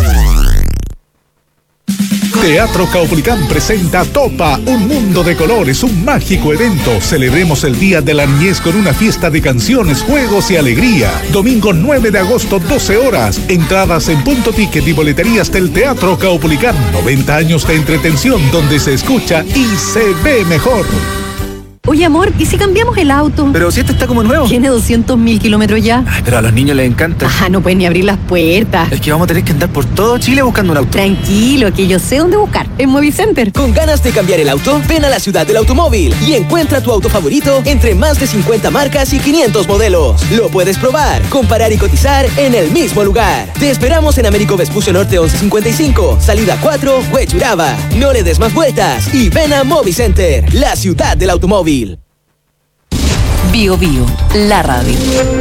Teatro Caupolicán presenta Topa, un mundo de colores, un mágico evento. Celebremos el Día de la Niñez con una fiesta de canciones, juegos y alegría. Domingo 9 de agosto, 12 horas. Entradas en Punto Ticket y boleterías del Teatro Caupolicán. 90 años de entretención donde se escucha y se ve mejor. Oye, amor, ¿y si cambiamos el auto? Pero si este está como nuevo. Tiene 200.000 kilómetros ya. Ay, pero a los niños les encanta. No pueden ni abrir las puertas. Es que vamos a tener que andar por todo Chile buscando un auto. Tranquilo, que yo sé dónde buscar. En Movicenter. ¿Con ganas de cambiar el auto? Ven a la ciudad del automóvil y encuentra tu auto favorito entre más de 50 marcas y 500 modelos. Lo puedes probar, comparar y cotizar en el mismo lugar. Te esperamos en Américo Vespucio Norte 1155, salida 4, Huechuraba. No le des más vueltas y ven a Movicenter, la ciudad del automóvil. Bio Bio, la radio.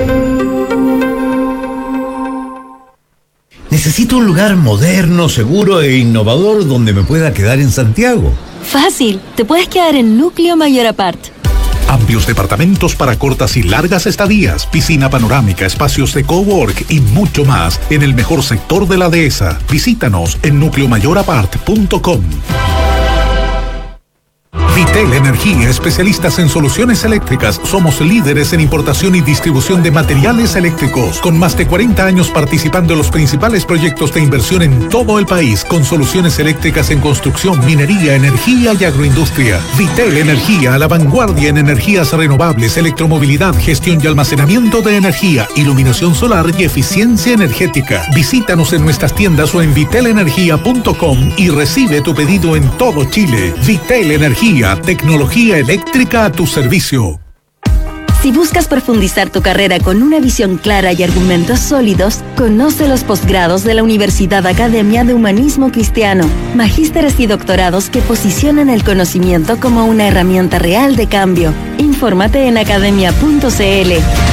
Necesito un lugar moderno, seguro e innovador donde me pueda quedar en Santiago. Fácil, te puedes quedar en Núcleo Mayor Apart. Amplios departamentos para cortas y largas estadías, piscina panorámica, espacios de cowork y mucho más en el mejor sector de la dehesa. Visítanos en nucleomayorapart.com. Vitel Energía, especialistas en soluciones eléctricas. Somos líderes en importación y distribución de materiales eléctricos, con más de 40 años participando en los principales proyectos de inversión en todo el país, con soluciones eléctricas en construcción, minería, energía y agroindustria. Vitel Energía, a la vanguardia en energías renovables, electromovilidad, gestión y almacenamiento de energía, iluminación solar y eficiencia energética. Visítanos en nuestras tiendas o en vitelenergia.com y recibe tu pedido en todo Chile. Vitel Energía, tecnología eléctrica a tu servicio. Si buscas profundizar tu carrera con una visión clara y argumentos sólidos, conoce los posgrados de la Universidad Academia de Humanismo Cristiano, magísteres y doctorados que posicionan el conocimiento como una herramienta real de cambio. Infórmate en academia.cl.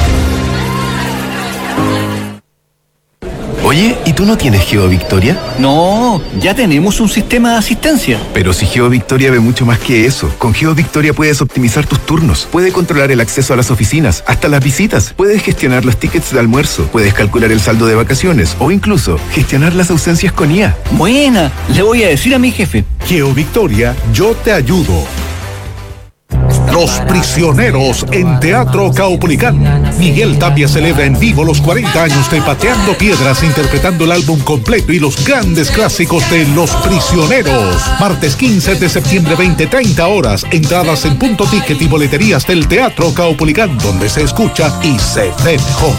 Oye, ¿y tú no tienes GeoVictoria? No, ya tenemos un sistema de asistencia. Pero si GeoVictoria ve mucho más que eso. Con GeoVictoria puedes optimizar tus turnos, puedes controlar el acceso a las oficinas, hasta las visitas, puedes gestionar los tickets de almuerzo, puedes calcular el saldo de vacaciones o incluso gestionar las ausencias con IA. Buena, le voy a decir a mi jefe. GeoVictoria, yo te ayudo. Los Prisioneros en Teatro Caupolicán. Miguel Tapia celebra en vivo los 40 años de Pateando Piedras, interpretando el álbum completo y los grandes clásicos de Los Prisioneros. Martes 15 de septiembre, 20:30 horas. Entradas en Punto Ticket y boleterías del Teatro Caupolicán, donde se escucha y se ve mejor.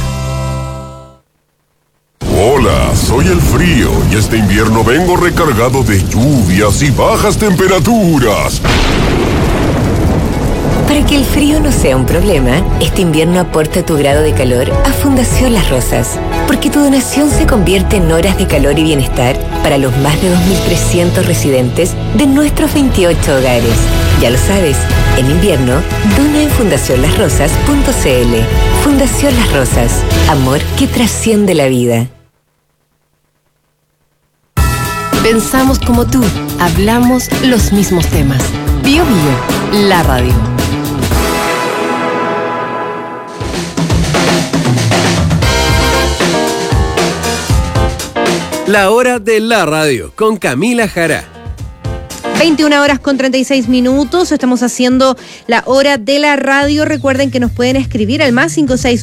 Hola, soy el frío y este invierno vengo recargado de lluvias y bajas temperaturas. Para que el frío no sea un problema, este invierno aporta tu grado de calor a Fundación Las Rosas, porque tu donación se convierte en horas de calor y bienestar para los más de 2.300 residentes de nuestros 28 hogares. Ya lo sabes, en invierno, dona en fundacionlasrosas.cl. Fundación Las Rosas, amor que trasciende la vida. Pensamos como tú, hablamos los mismos temas. Bio Bio, la radio. La hora de la radio con Camila Jara. 21 horas con 36 minutos. Estamos haciendo la hora de la radio. Recuerden que nos pueden escribir al más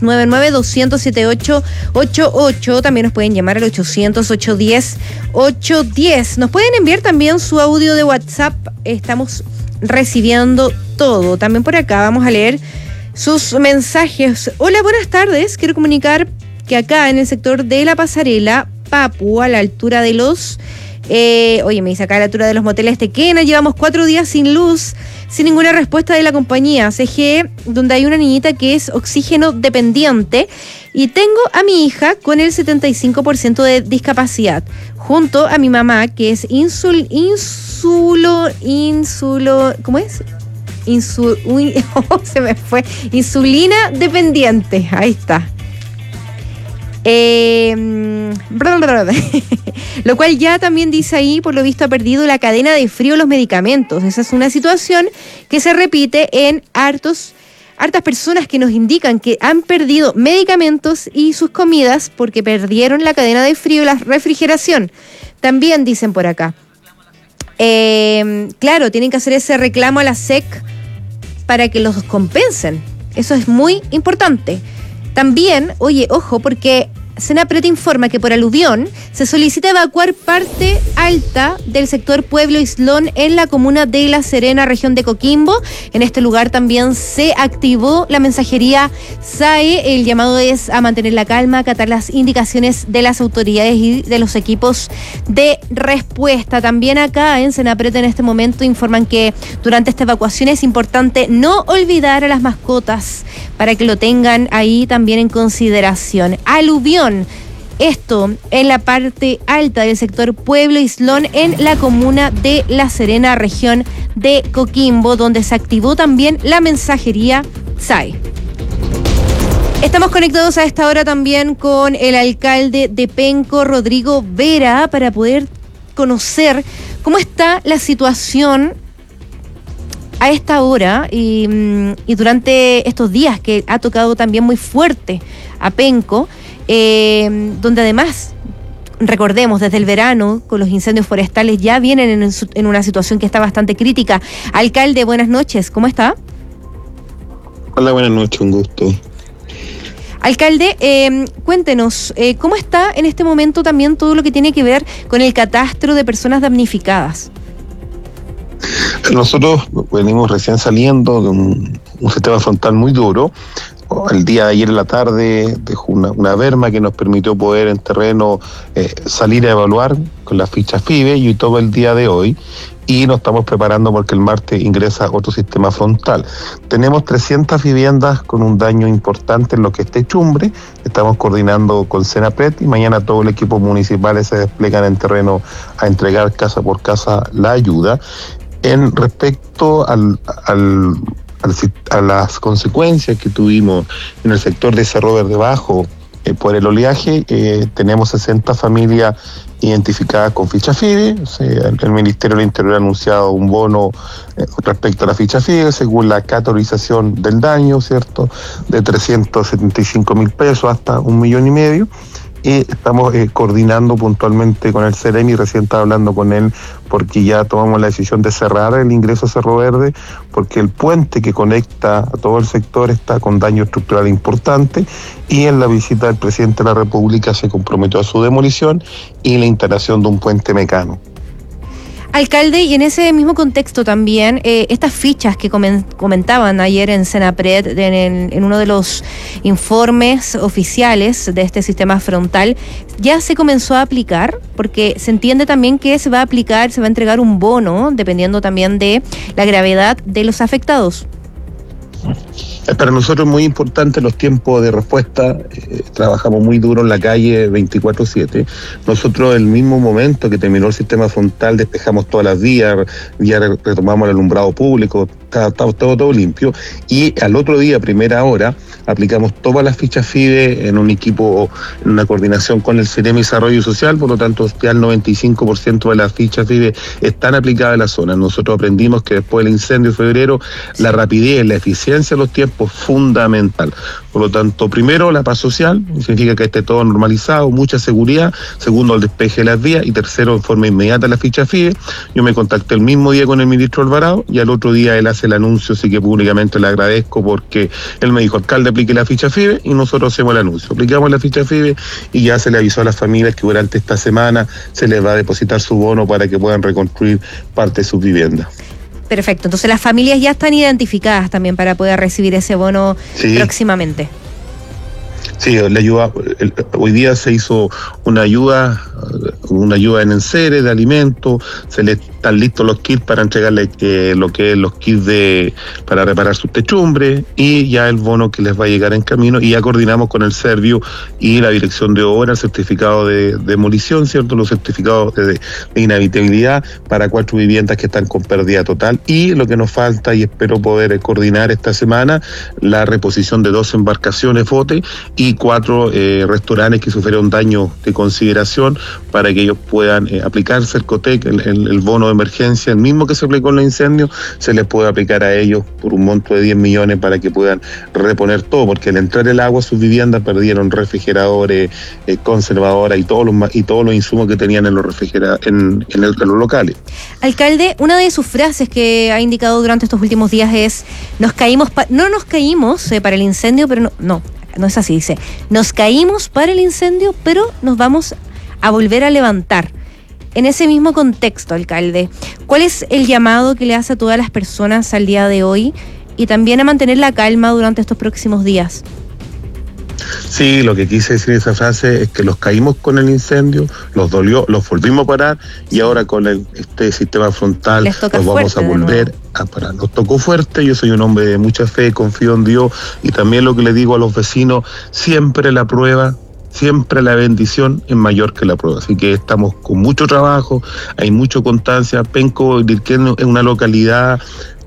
5699-2007888. También nos pueden llamar al 800-810-810. Nos pueden enviar también su audio de WhatsApp. Estamos recibiendo todo. También por acá vamos a leer sus mensajes. Hola, buenas tardes. Quiero comunicar que acá en el sector de La Pasarela, Papu, a la altura de los... me dice acá a la altura de los moteles Tequena, llevamos 4 días sin luz, sin ninguna respuesta de la compañía CGE, donde hay una niñita que es oxígeno dependiente, y tengo a mi hija con el 75% de discapacidad, junto a mi mamá que es ¿cómo es? Se me fue. Insulina dependiente, ahí está. Lo cual ya también dice ahí, por lo visto ha perdido la cadena de frío los medicamentos. Esa es una situación que se repite en hartas personas que nos indican que han perdido medicamentos y sus comidas porque perdieron la cadena de frío y la refrigeración. También dicen por acá, claro, tienen que hacer ese reclamo a la SEC para que los compensen. Eso es muy importante. También, ojo, porque Senapred informa que por aluvión se solicita evacuar parte alta del sector Pueblo Islón en la comuna de La Serena, región de Coquimbo. En este lugar también se activó la mensajería SAE. El llamado es a mantener la calma, acatar las indicaciones de las autoridades y de los equipos de respuesta. También acá en Senapred en este momento informan que durante esta evacuación es importante no olvidar a las mascotas para que lo tengan ahí también en consideración. Aluvión. Esto en la parte alta del sector Pueblo Islón en la comuna de La Serena, región de Coquimbo, donde se activó también la mensajería SAE. Estamos conectados a esta hora también con el alcalde de Penco, Rodrigo Vera, para poder conocer cómo está la situación a esta hora y durante estos días que ha tocado también muy fuerte a Penco, donde además recordemos, desde el verano, con los incendios forestales, ya vienen en una situación que está bastante crítica. Alcalde, buenas noches, ¿cómo está? Hola, buenas noches, un gusto. Alcalde, cuéntenos, ¿cómo está en este momento también todo lo que tiene que ver con el catastro de personas damnificadas? Nosotros venimos recién saliendo de un sistema frontal muy duro. El día de ayer en la tarde dejó una berma que nos permitió poder en terreno salir a evaluar con las fichas FIBE y todo el día de hoy. Y nos estamos preparando porque el martes ingresa otro sistema frontal. Tenemos 300 viviendas con un daño importante en lo que es techumbre. Estamos coordinando con Senapred y mañana todo el equipo municipal se desplegan en terreno a entregar casa por casa la ayuda. En respecto a las consecuencias que tuvimos en el sector de Cerro Verde Bajo por el oleaje, tenemos 60 familias identificadas con ficha FIBE. El Ministerio del Interior ha anunciado un bono respecto a la ficha FIBE según la categorización del daño, ¿cierto? De 375.000 pesos hasta 1,5 millones. Y estamos coordinando puntualmente con el CEREMI, recién estaba hablando con él, porque ya tomamos la decisión de cerrar el ingreso a Cerro Verde, porque el puente que conecta a todo el sector está con daño estructural importante, y en la visita del presidente de la República se comprometió a su demolición y la instalación de un puente mecano. Alcalde, y en ese mismo contexto también, estas fichas que comentaban ayer en Senapred, en uno de los informes oficiales de este sistema frontal, ya se comenzó a aplicar, porque se entiende también que se va a aplicar, se va a entregar un bono, dependiendo también de la gravedad de los afectados. Para nosotros es muy importante los tiempos de respuesta. Trabajamos muy duro en la calle 24/7. Nosotros, el mismo momento que terminó el sistema frontal, despejamos todas las vías, ya retomamos el alumbrado público, está todo limpio. Y al otro día, primera hora, aplicamos todas las fichas FIBE en un equipo, en una coordinación con el CEREMI Desarrollo Social. Por lo tanto, ya el 95% de las fichas FIBE están aplicadas en la zona. Nosotros aprendimos que después del incendio de febrero, la rapidez, la eficiencia de los tiempos fundamental. Por lo tanto, primero, la paz social, significa que esté todo normalizado, mucha seguridad. Segundo, el despeje de las vías. Y tercero, en forma inmediata, la ficha FIBE. Yo me contacté el mismo día con el ministro Alvarado y al otro día él hace el anuncio, así que públicamente le agradezco porque él me dijo: alcalde, aplique la ficha FIBE, y nosotros hacemos el anuncio. Aplicamos la ficha FIBE y ya se le avisó a las familias que durante esta semana se les va a depositar su bono para que puedan reconstruir parte de sus viviendas. Perfecto, entonces las familias ya están identificadas también para poder recibir ese bono próximamente. Sí, la ayuda, hoy día se hizo una ayuda en enseres de alimentos, se le están listos los kits para entregarle lo que es los kits para reparar sus techumbres, y ya el bono que les va a llegar en camino, y ya coordinamos con el Servio y la Dirección de Obra, el certificado de demolición, ¿cierto? Los certificados de inhabitabilidad para 4 viviendas que están con pérdida total, y lo que nos falta, y espero poder coordinar esta semana, la reposición de 2 embarcaciones bote y 4 restaurantes que sufrieron daño de consideración para que ellos puedan aplicar Cercotec, el bono de emergencia, el mismo que se aplicó en los incendios, se les puede aplicar a ellos por un monto de 10 millones para que puedan reponer todo, porque al entrar el agua a sus viviendas perdieron refrigeradores, conservadoras y todos los insumos que tenían en los en los locales. Alcalde, una de sus frases que ha indicado durante estos últimos días es: no nos caímos para el incendio, pero no es así, dice: nos caímos para el incendio, pero nos vamos a volver a levantar. En ese mismo contexto, alcalde, ¿cuál es el llamado que le hace a todas las personas al día de hoy y también a mantener la calma durante estos próximos días? Sí, lo que quise decir en esa frase es que los caímos con el incendio, los dolió, los volvimos a parar, y ahora con este sistema frontal los vamos a volver a parar. Nos tocó fuerte. Yo soy un hombre de mucha fe, confío en Dios, y también lo que le digo a los vecinos: siempre la prueba, siempre la bendición es mayor que la prueba. Así que estamos con mucho trabajo, hay mucha constancia. Penco, Dirquén es una localidad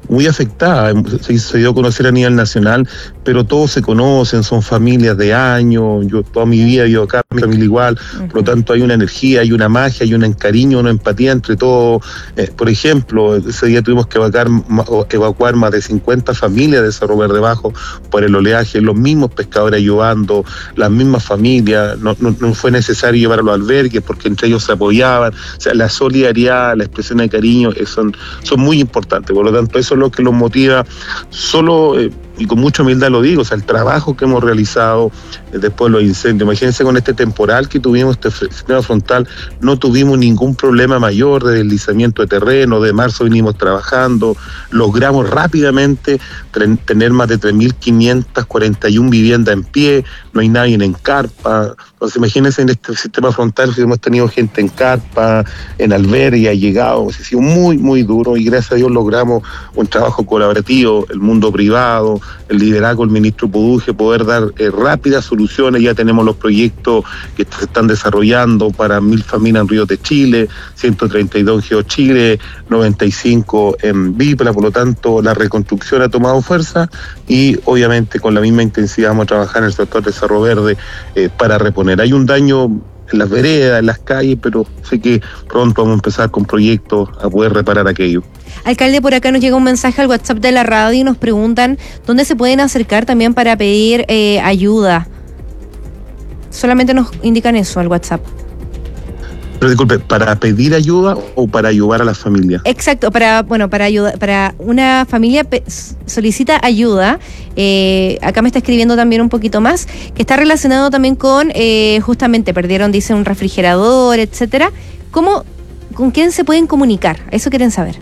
muy afectada, se dio a conocer a nivel nacional, pero todos se conocen, son familias de años, yo toda mi vida vivo acá, mi familia igual, por lo tanto hay una energía, hay una magia, hay un cariño, una empatía entre todos. Por ejemplo, ese día tuvimos que evacuar más de 50 familias de Cerro Verde Bajo por el oleaje, los mismos pescadores ayudando, las mismas familias, no fue necesario llevar a los albergues porque entre ellos se apoyaban. O sea, la solidaridad, la expresión de cariño son muy importantes, por lo tanto eso es lo que los motiva solo. Y con mucha humildad lo digo, o sea, el trabajo que hemos realizado después de los incendios. Imagínense con este temporal que tuvimos, este sistema frontal, no tuvimos ningún problema mayor de deslizamiento de terreno. De marzo venimos trabajando, logramos rápidamente tener más de 3.541 viviendas en pie, no hay nadie en carpa. Entonces imagínense en este sistema frontal que hemos tenido gente en carpa, en albergue, ha llegado, ha sido muy, muy duro y gracias a Dios logramos un trabajo colaborativo, el mundo privado, el liderazgo del ministro Puduje, poder dar rápidas soluciones. Ya tenemos los proyectos que se están desarrollando para 1.000 familias en Río de Chile, 132 en GeoChile, 95 en Bipla, por lo tanto la reconstrucción ha tomado fuerza y obviamente con la misma intensidad vamos a trabajar en el sector de Cerro Verde para reponer. Hay un daño en las veredas, en las calles, pero sé que pronto vamos a empezar con proyectos a poder reparar aquello. Alcalde, por acá nos llega un mensaje al WhatsApp de la radio y nos preguntan dónde se pueden acercar también para pedir ayuda. Solamente nos indican eso al WhatsApp. Pero disculpe, ¿para pedir ayuda o para ayudar a la familia? Exacto, para ayudar, para una familia solicita ayuda. Acá me está escribiendo también un poquito más, que está relacionado también con, justamente perdieron, dice, un refrigerador, etcétera. ¿Con quién se pueden comunicar? Eso quieren saber.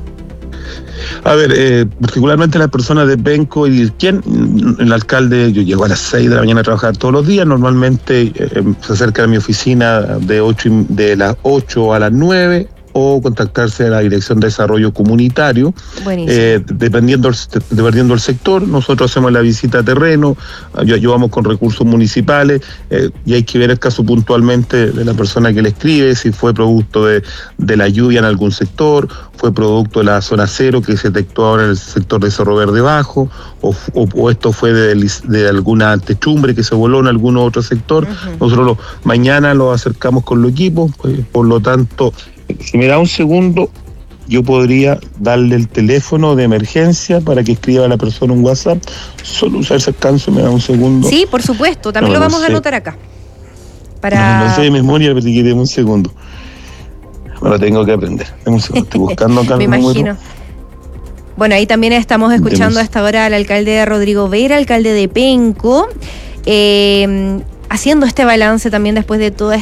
A ver, particularmente las personas de Penco y quién, el alcalde, yo llego a las 6 de la mañana a trabajar todos los días, normalmente se acerca a mi oficina de las 8 a las 9, o contactarse a la Dirección de Desarrollo Comunitario. Dependiendo del sector, nosotros hacemos la visita a terreno, ayudamos con recursos municipales, y hay que ver el caso puntualmente de la persona que le escribe, si fue producto de la lluvia en algún sector, fue producto de la zona cero que se detectó ahora en el sector de Cerro Verde Bajo, o esto fue de alguna techumbre que se voló en algún otro sector. Nosotros mañana lo acercamos con los equipos, por lo tanto, si me da un segundo, yo podría darle el teléfono de emergencia para que escriba a la persona un WhatsApp. Solo usar ese alcance, me da un segundo. Sí, por supuesto, también lo vamos a anotar acá. No sé de memoria, pero si quieres un segundo. Me lo tengo que aprender. Un segundo, estoy buscando acá. Me imagino. Bueno, ahí también estamos escuchando a esta hora al alcalde Rodrigo Vera, alcalde de Penco, haciendo este balance también después de toda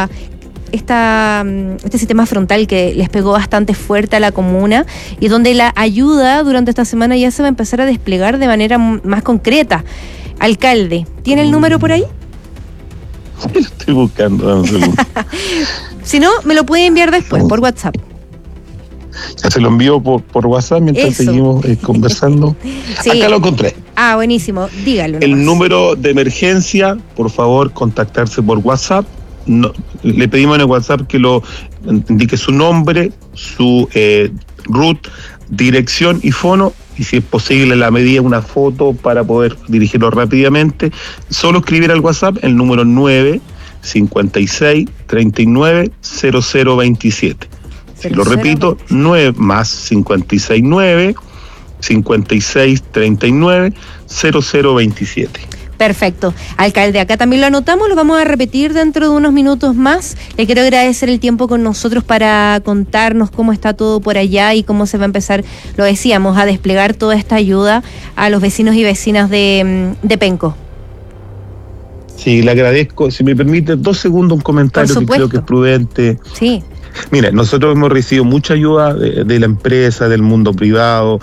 este sistema frontal que les pegó bastante fuerte a la comuna y donde la ayuda durante esta semana ya se va a empezar a desplegar de manera más concreta. Alcalde, ¿tiene el número por ahí? Lo estoy buscando, Si no, me lo puede enviar después por WhatsApp. Ya se lo envío por WhatsApp mientras seguimos conversando. Sí. Acá lo encontré. Ah, buenísimo, dígalo. El número de emergencia, por favor, contactarse por WhatsApp. No, le pedimos en el WhatsApp que lo indique su nombre, su RUT, dirección y fono, y si es posible la medida, una foto para poder dirigirlo rápidamente. Solo escribir al WhatsApp el número 956 39 0027. Lo repito, 9 más 569 56 39 0027. Perfecto. Alcalde, acá también lo anotamos, lo vamos a repetir dentro de unos minutos más. Le quiero agradecer el tiempo con nosotros para contarnos cómo está todo por allá y cómo se va a empezar, lo decíamos, a desplegar toda esta ayuda a los vecinos y vecinas de Penco. Sí, le agradezco. Si me permite, 2 segundos, un comentario que creo que es prudente. Sí. Mira, nosotros hemos recibido mucha ayuda de la empresa, del mundo privado,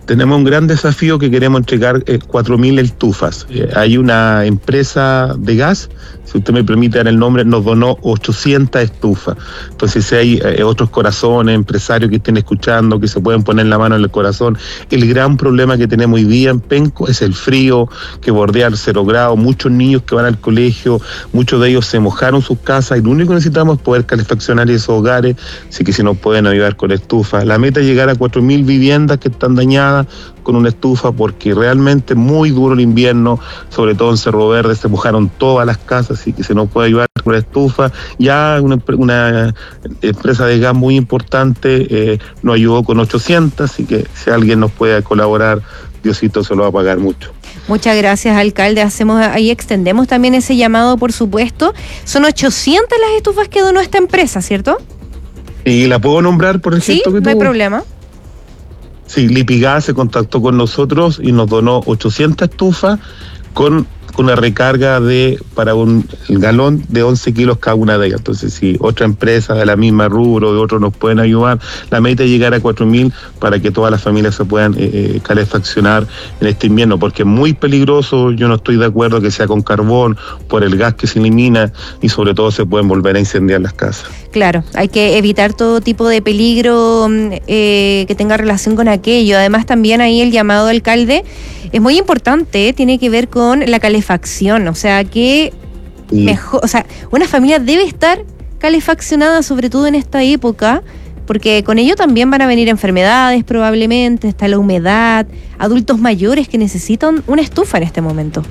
tenemos un gran desafío que queremos entregar 4.000 estufas. Hay una empresa de gas, si usted me permite dar el nombre, nos donó 800 estufas. Entonces, si hay otros corazones, empresarios que estén escuchando, que se pueden poner la mano en el corazón, el gran problema que tenemos hoy día en Penco es el frío que bordea el 0 grado, muchos niños que van al colegio, muchos de ellos se mojaron sus casas y lo único que necesitamos es poder calefaccionar esos hogares, así que si nos pueden ayudar con estufas. La meta es llegar a 4.000 viviendas que están dañadas con una estufa, porque realmente muy duro el invierno, sobre todo en Cerro Verde se mojaron todas las casas, así que se nos puede ayudar con la estufa. Ya una empresa de gas muy importante nos ayudó con 800, así que si alguien nos puede colaborar, Diosito se lo va a pagar mucho. Muchas gracias, alcalde. Extendemos también ese llamado, por supuesto. Son 800 las estufas que donó esta empresa, ¿cierto? ¿Y la puedo nombrar por el gesto que tuvo? No hay problema. Sí, Lipigas se contactó con nosotros y nos donó 800 estufas con una recarga para el galón de 11 kilos cada una de ellas. Entonces, si otra empresa de la misma rubro, de otros nos pueden ayudar, la meta es llegar a 4.000 para que todas las familias se puedan calefaccionar en este invierno, porque es muy peligroso. Yo no estoy de acuerdo que sea con carbón por el gas que se elimina y sobre todo se pueden volver a incendiar las casas. Claro, hay que evitar todo tipo de peligro que tenga relación con aquello. Además, también ahí el llamado, alcalde, es muy importante, tiene que ver con la calefacción, o sea, que mejor, o sea, una familia debe estar calefaccionada, sobre todo en esta época, porque con ello también van a venir enfermedades probablemente, está la humedad, adultos mayores que necesitan una estufa en este momento.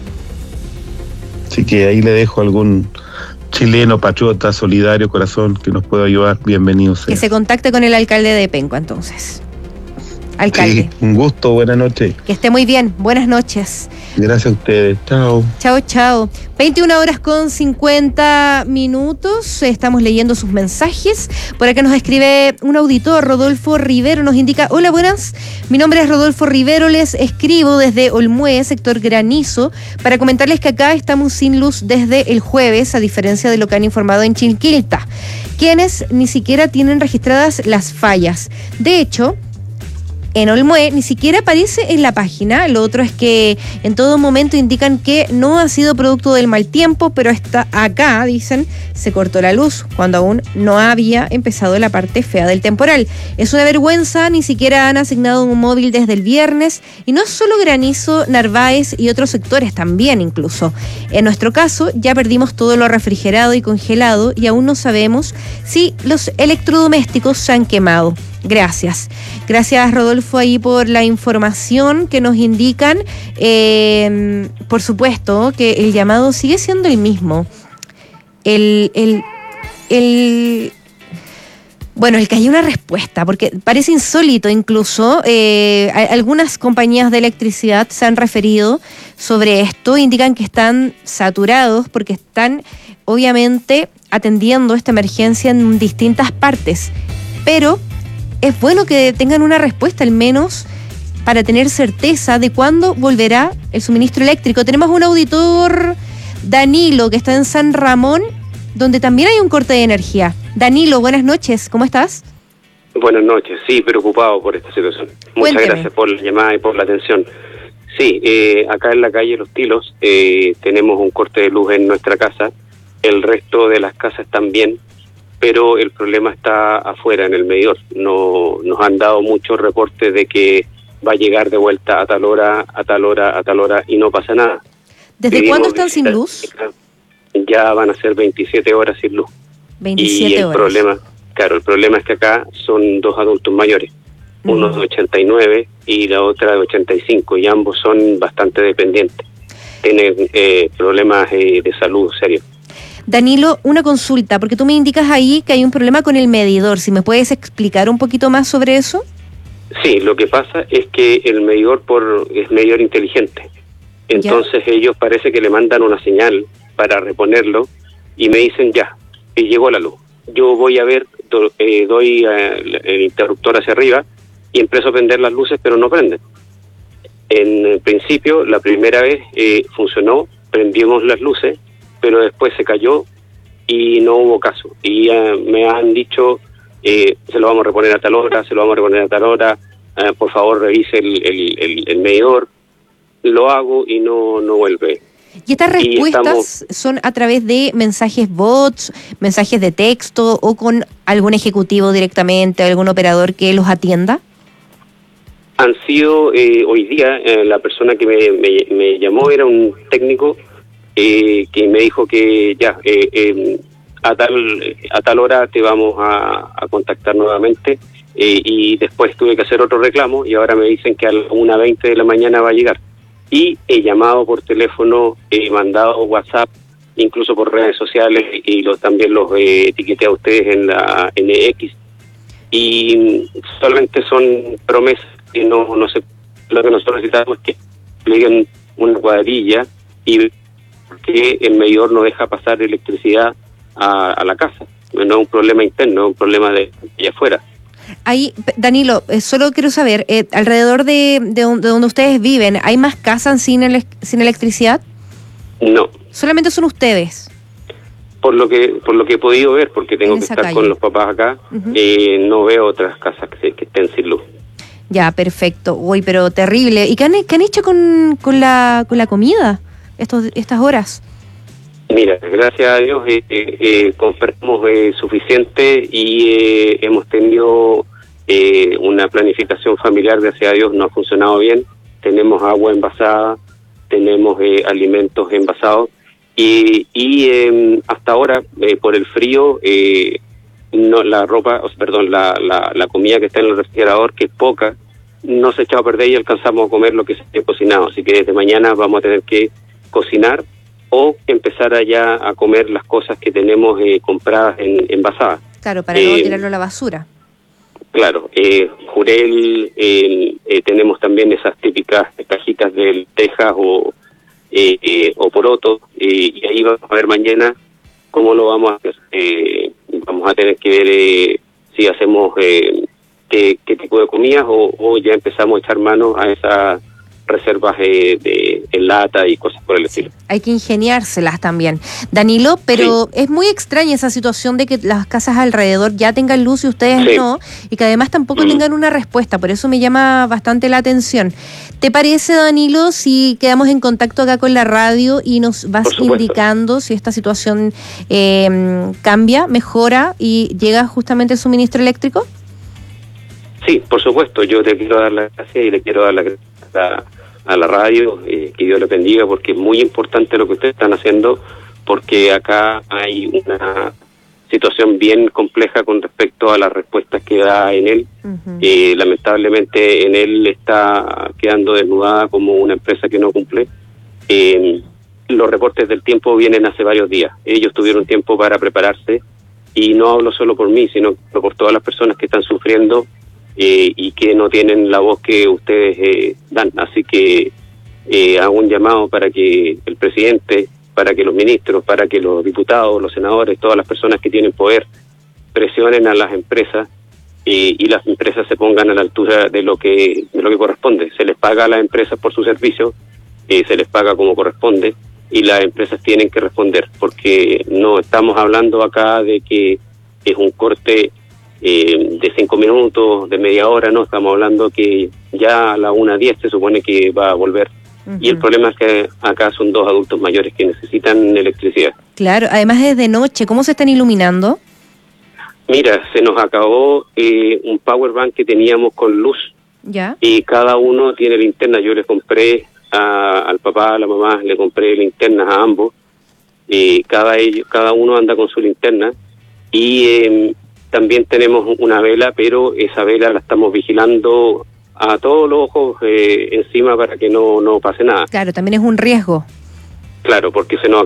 Así que ahí le dejo algún chileno, patriota, solidario, corazón, que nos pueda ayudar, bienvenido sea. Que se contacte con el alcalde de Penco, entonces. Alcalde. Sí, un gusto, buenas noches. Que esté muy bien, buenas noches. Gracias a ustedes, chao. Chao, chao. 21:50. Estamos leyendo sus mensajes. Por acá nos escribe un auditor, Rodolfo Rivero, nos indica: hola, buenas. Mi nombre es Rodolfo Rivero, les escribo desde Olmué, sector Granizo, para comentarles que acá estamos sin luz desde el jueves, a diferencia de lo que han informado en Chinquilta, quienes ni siquiera tienen registradas las fallas. De hecho, en Olmué ni siquiera aparece en la página. Lo otro es que en todo momento indican que no ha sido producto del mal tiempo, pero está acá, dicen, se cortó la luz cuando aún no había empezado la parte fea del temporal. Es una vergüenza, ni siquiera han asignado un móvil desde el viernes, y no solo Granizo, Narváez y otros sectores también incluso. En nuestro caso ya perdimos todo lo refrigerado y congelado y aún no sabemos si los electrodomésticos se han quemado. Gracias. Gracias, Rodolfo, ahí por la información que nos indican. Por supuesto que el llamado sigue siendo el mismo. Bueno, el que haya una respuesta, porque parece insólito incluso. Algunas compañías de electricidad se han referido sobre esto, indican que están saturados porque están obviamente atendiendo esta emergencia en distintas partes, pero es bueno que tengan una respuesta al menos para tener certeza de cuándo volverá el suministro eléctrico. Tenemos un auditor, Danilo, que está en San Ramón, donde también hay un corte de energía. Danilo, buenas noches, ¿cómo estás? Buenas noches, sí, preocupado por esta situación. Muchas gracias por la llamada y por la atención. Sí, acá en la calle Los Tilos tenemos un corte de luz en nuestra casa, el resto de las casas están bien, pero el problema está afuera, en el medidor. No, nos han dado muchos reportes de que va a llegar de vuelta a tal hora, a tal hora, a tal hora, y no pasa nada. ¿Desde cuándo están sin luz? Ya van a ser 27 horas sin luz. 27 y el horas. problema, claro, el problema es que acá son dos adultos mayores, uno de 89 y la otra de 85, y ambos son bastante dependientes. Tienen problemas de salud serios. Danilo, una consulta, porque tú me indicas ahí que hay un problema con el medidor. Si me puedes explicar un poquito más sobre eso. Sí, lo que pasa es que el medidor es medidor inteligente. Entonces ellos parece que le mandan una señal para reponerlo y me dicen ya, llegó la luz. Yo voy a ver, doy el interruptor hacia arriba y empiezo a prender las luces, pero no prenden. En principio, la primera vez funcionó, prendimos las luces, pero después se cayó y no hubo caso. Y me han dicho, se lo vamos a reponer a tal hora, se lo vamos a reponer a tal hora. por favor revise el medidor. Lo hago y no vuelve. ¿Y estas respuestas son a través de mensajes bots, mensajes de texto o con algún ejecutivo directamente, algún operador que los atienda? Han sido, hoy día, la persona que me llamó era un técnico que me dijo que ya, a tal hora te vamos a contactar nuevamente, y después tuve que hacer otro reclamo y ahora me dicen que a las 1:20 de la mañana va a llegar. Y he llamado por teléfono, he mandado WhatsApp, incluso por redes sociales, y también los etiqueté a ustedes en la NX. Y solamente son promesas que no sé. Lo que nosotros necesitamos es que pleguen una cuadrilla y que el medidor no deja pasar electricidad a la casa. No es un problema interno, es un problema de allá afuera. Ahí, Danilo, solo quiero saber, alrededor de donde ustedes viven, ¿hay más casas sin electricidad? No. ¿Solamente son ustedes? Por lo que he podido ver, porque tengo que estar calle con los papás acá, no veo otras casas que estén sin luz. Ya, perfecto. Uy, pero terrible. ¿Y qué han hecho con la comida estas horas? Mira, gracias a Dios compramos suficiente y hemos tenido una planificación familiar, gracias a Dios no ha funcionado bien. Tenemos agua envasada, tenemos alimentos envasados y hasta ahora por el frío no la comida que está en el refrigerador, que es poca, no se ha echado a perder y alcanzamos a comer lo que se ha cocinado. Así que desde mañana vamos a tener que cocinar o empezar allá a comer las cosas que tenemos compradas envasadas. Claro, para no tirarlo a la basura. Claro, jurel, tenemos también esas típicas cajitas de lentejas o poroto, y ahí vamos a ver mañana cómo lo vamos a hacer. Vamos a tener que ver si hacemos qué tipo de comidas o ya empezamos a echar manos a esas reservas en lata y cosas por el estilo. Hay que ingeniárselas también. Danilo, pero es muy extraña esa situación de que las casas alrededor ya tengan luz y ustedes no, y que además tampoco tengan una respuesta, por eso me llama bastante la atención. ¿Te parece, Danilo, si quedamos en contacto acá con la radio y nos vas indicando si esta situación cambia, mejora y llega justamente el suministro eléctrico? Sí, por supuesto, yo te quiero dar las gracias y le quiero dar las gracias a la radio, que Dios le bendiga, porque es muy importante lo que ustedes están haciendo, porque acá hay una situación bien compleja con respecto a las respuestas que da Enel. Lamentablemente Enel está quedando desnudada como una empresa que no cumple. Los reportes del tiempo vienen hace varios días. Ellos tuvieron tiempo para prepararse, y no hablo solo por mí, sino por todas las personas que están sufriendo y que no tienen la voz que ustedes dan. Así que hago un llamado para que el presidente, para que los ministros, para que los diputados, los senadores, todas las personas que tienen poder presionen a las empresas y las empresas se pongan a la altura de lo que corresponde. Se les paga a las empresas por su servicio, se les paga como corresponde, y las empresas tienen que responder, porque no estamos hablando acá de que es un corte de 5 minutos, de media hora, no, estamos hablando que ya a la 1:10 se supone que va a volver. Y el problema es que acá son 2 adultos mayores que necesitan electricidad. Claro, además es de noche, ¿cómo se están iluminando? Mira, se nos acabó un power bank que teníamos con luz. ¿Ya? Y cada uno tiene linterna. Yo les compré al papá, a la mamá, le compré linternas a ambos. Cada uno anda con su linterna. Y también tenemos una vela, pero esa vela la estamos vigilando a todos los ojos encima para que no pase nada. Claro, también es un riesgo. Claro, porque se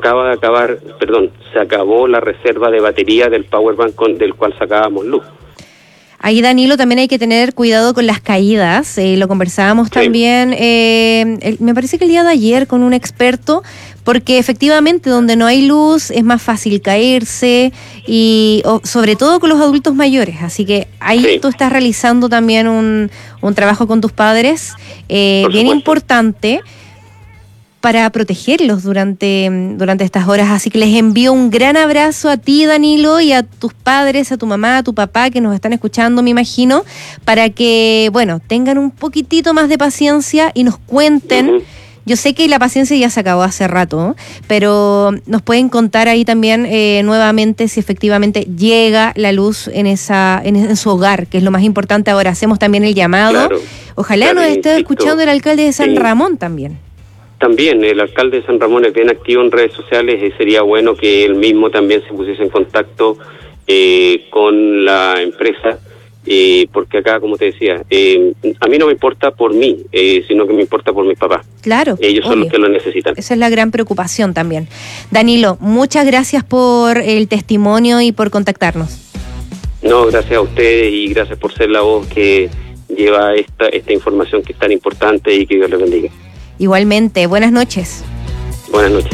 acabó la reserva de batería del powerbank del cual sacábamos luz. Ahí, Danilo, también hay que tener cuidado con las caídas. Lo conversábamos también, me parece que el día de ayer, con un experto, porque efectivamente donde no hay luz es más fácil caerse, y sobre todo con los adultos mayores. Así que ahí tú estás realizando también un trabajo con tus padres bien importante. para protegerlos durante estas horas. Así que les envío un gran abrazo a ti, Danilo, y a tus padres, a tu mamá, a tu papá, que nos están escuchando, me imagino, para que, bueno, tengan un poquitito más de paciencia y nos cuenten. Yo sé que la paciencia ya se acabó hace rato, pero nos pueden contar ahí también nuevamente si efectivamente llega la luz en su hogar, que es lo más importante ahora. Hacemos también el llamado. Claro, ojalá nos esté escuchando el alcalde de San Ramón también. También, el alcalde de San Ramón es bien activo en redes sociales y sería bueno que él mismo también se pusiese en contacto con la empresa. Porque acá, como te decía, a mí no me importa por mí, sino que me importa por mis papás. Claro. Ellos son los que lo necesitan. Esa es la gran preocupación también. Danilo, muchas gracias por el testimonio y por contactarnos. No, gracias a ustedes y gracias por ser la voz que lleva esta información que es tan importante y que Dios les bendiga. Igualmente, buenas noches. Buenas noches.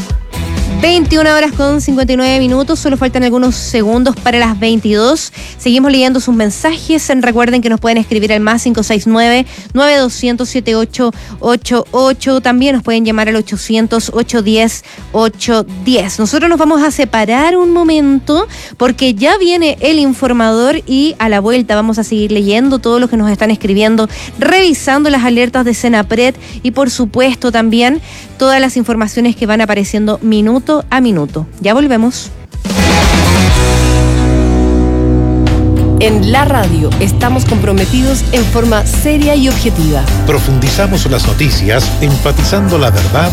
21:59, solo faltan algunos segundos para las 22. Seguimos leyendo sus mensajes. Recuerden que nos pueden escribir al más 569-9200-7888. También nos pueden llamar al 800-810-810. Nosotros nos vamos a separar un momento porque ya viene el informador y a la vuelta vamos a seguir leyendo todo lo que nos están escribiendo, revisando las alertas de Senapred y por supuesto también todas las informaciones que van apareciendo minuto a minuto. Ya volvemos. En la radio estamos comprometidos en forma seria y objetiva. Profundizamos las noticias, enfatizando la verdad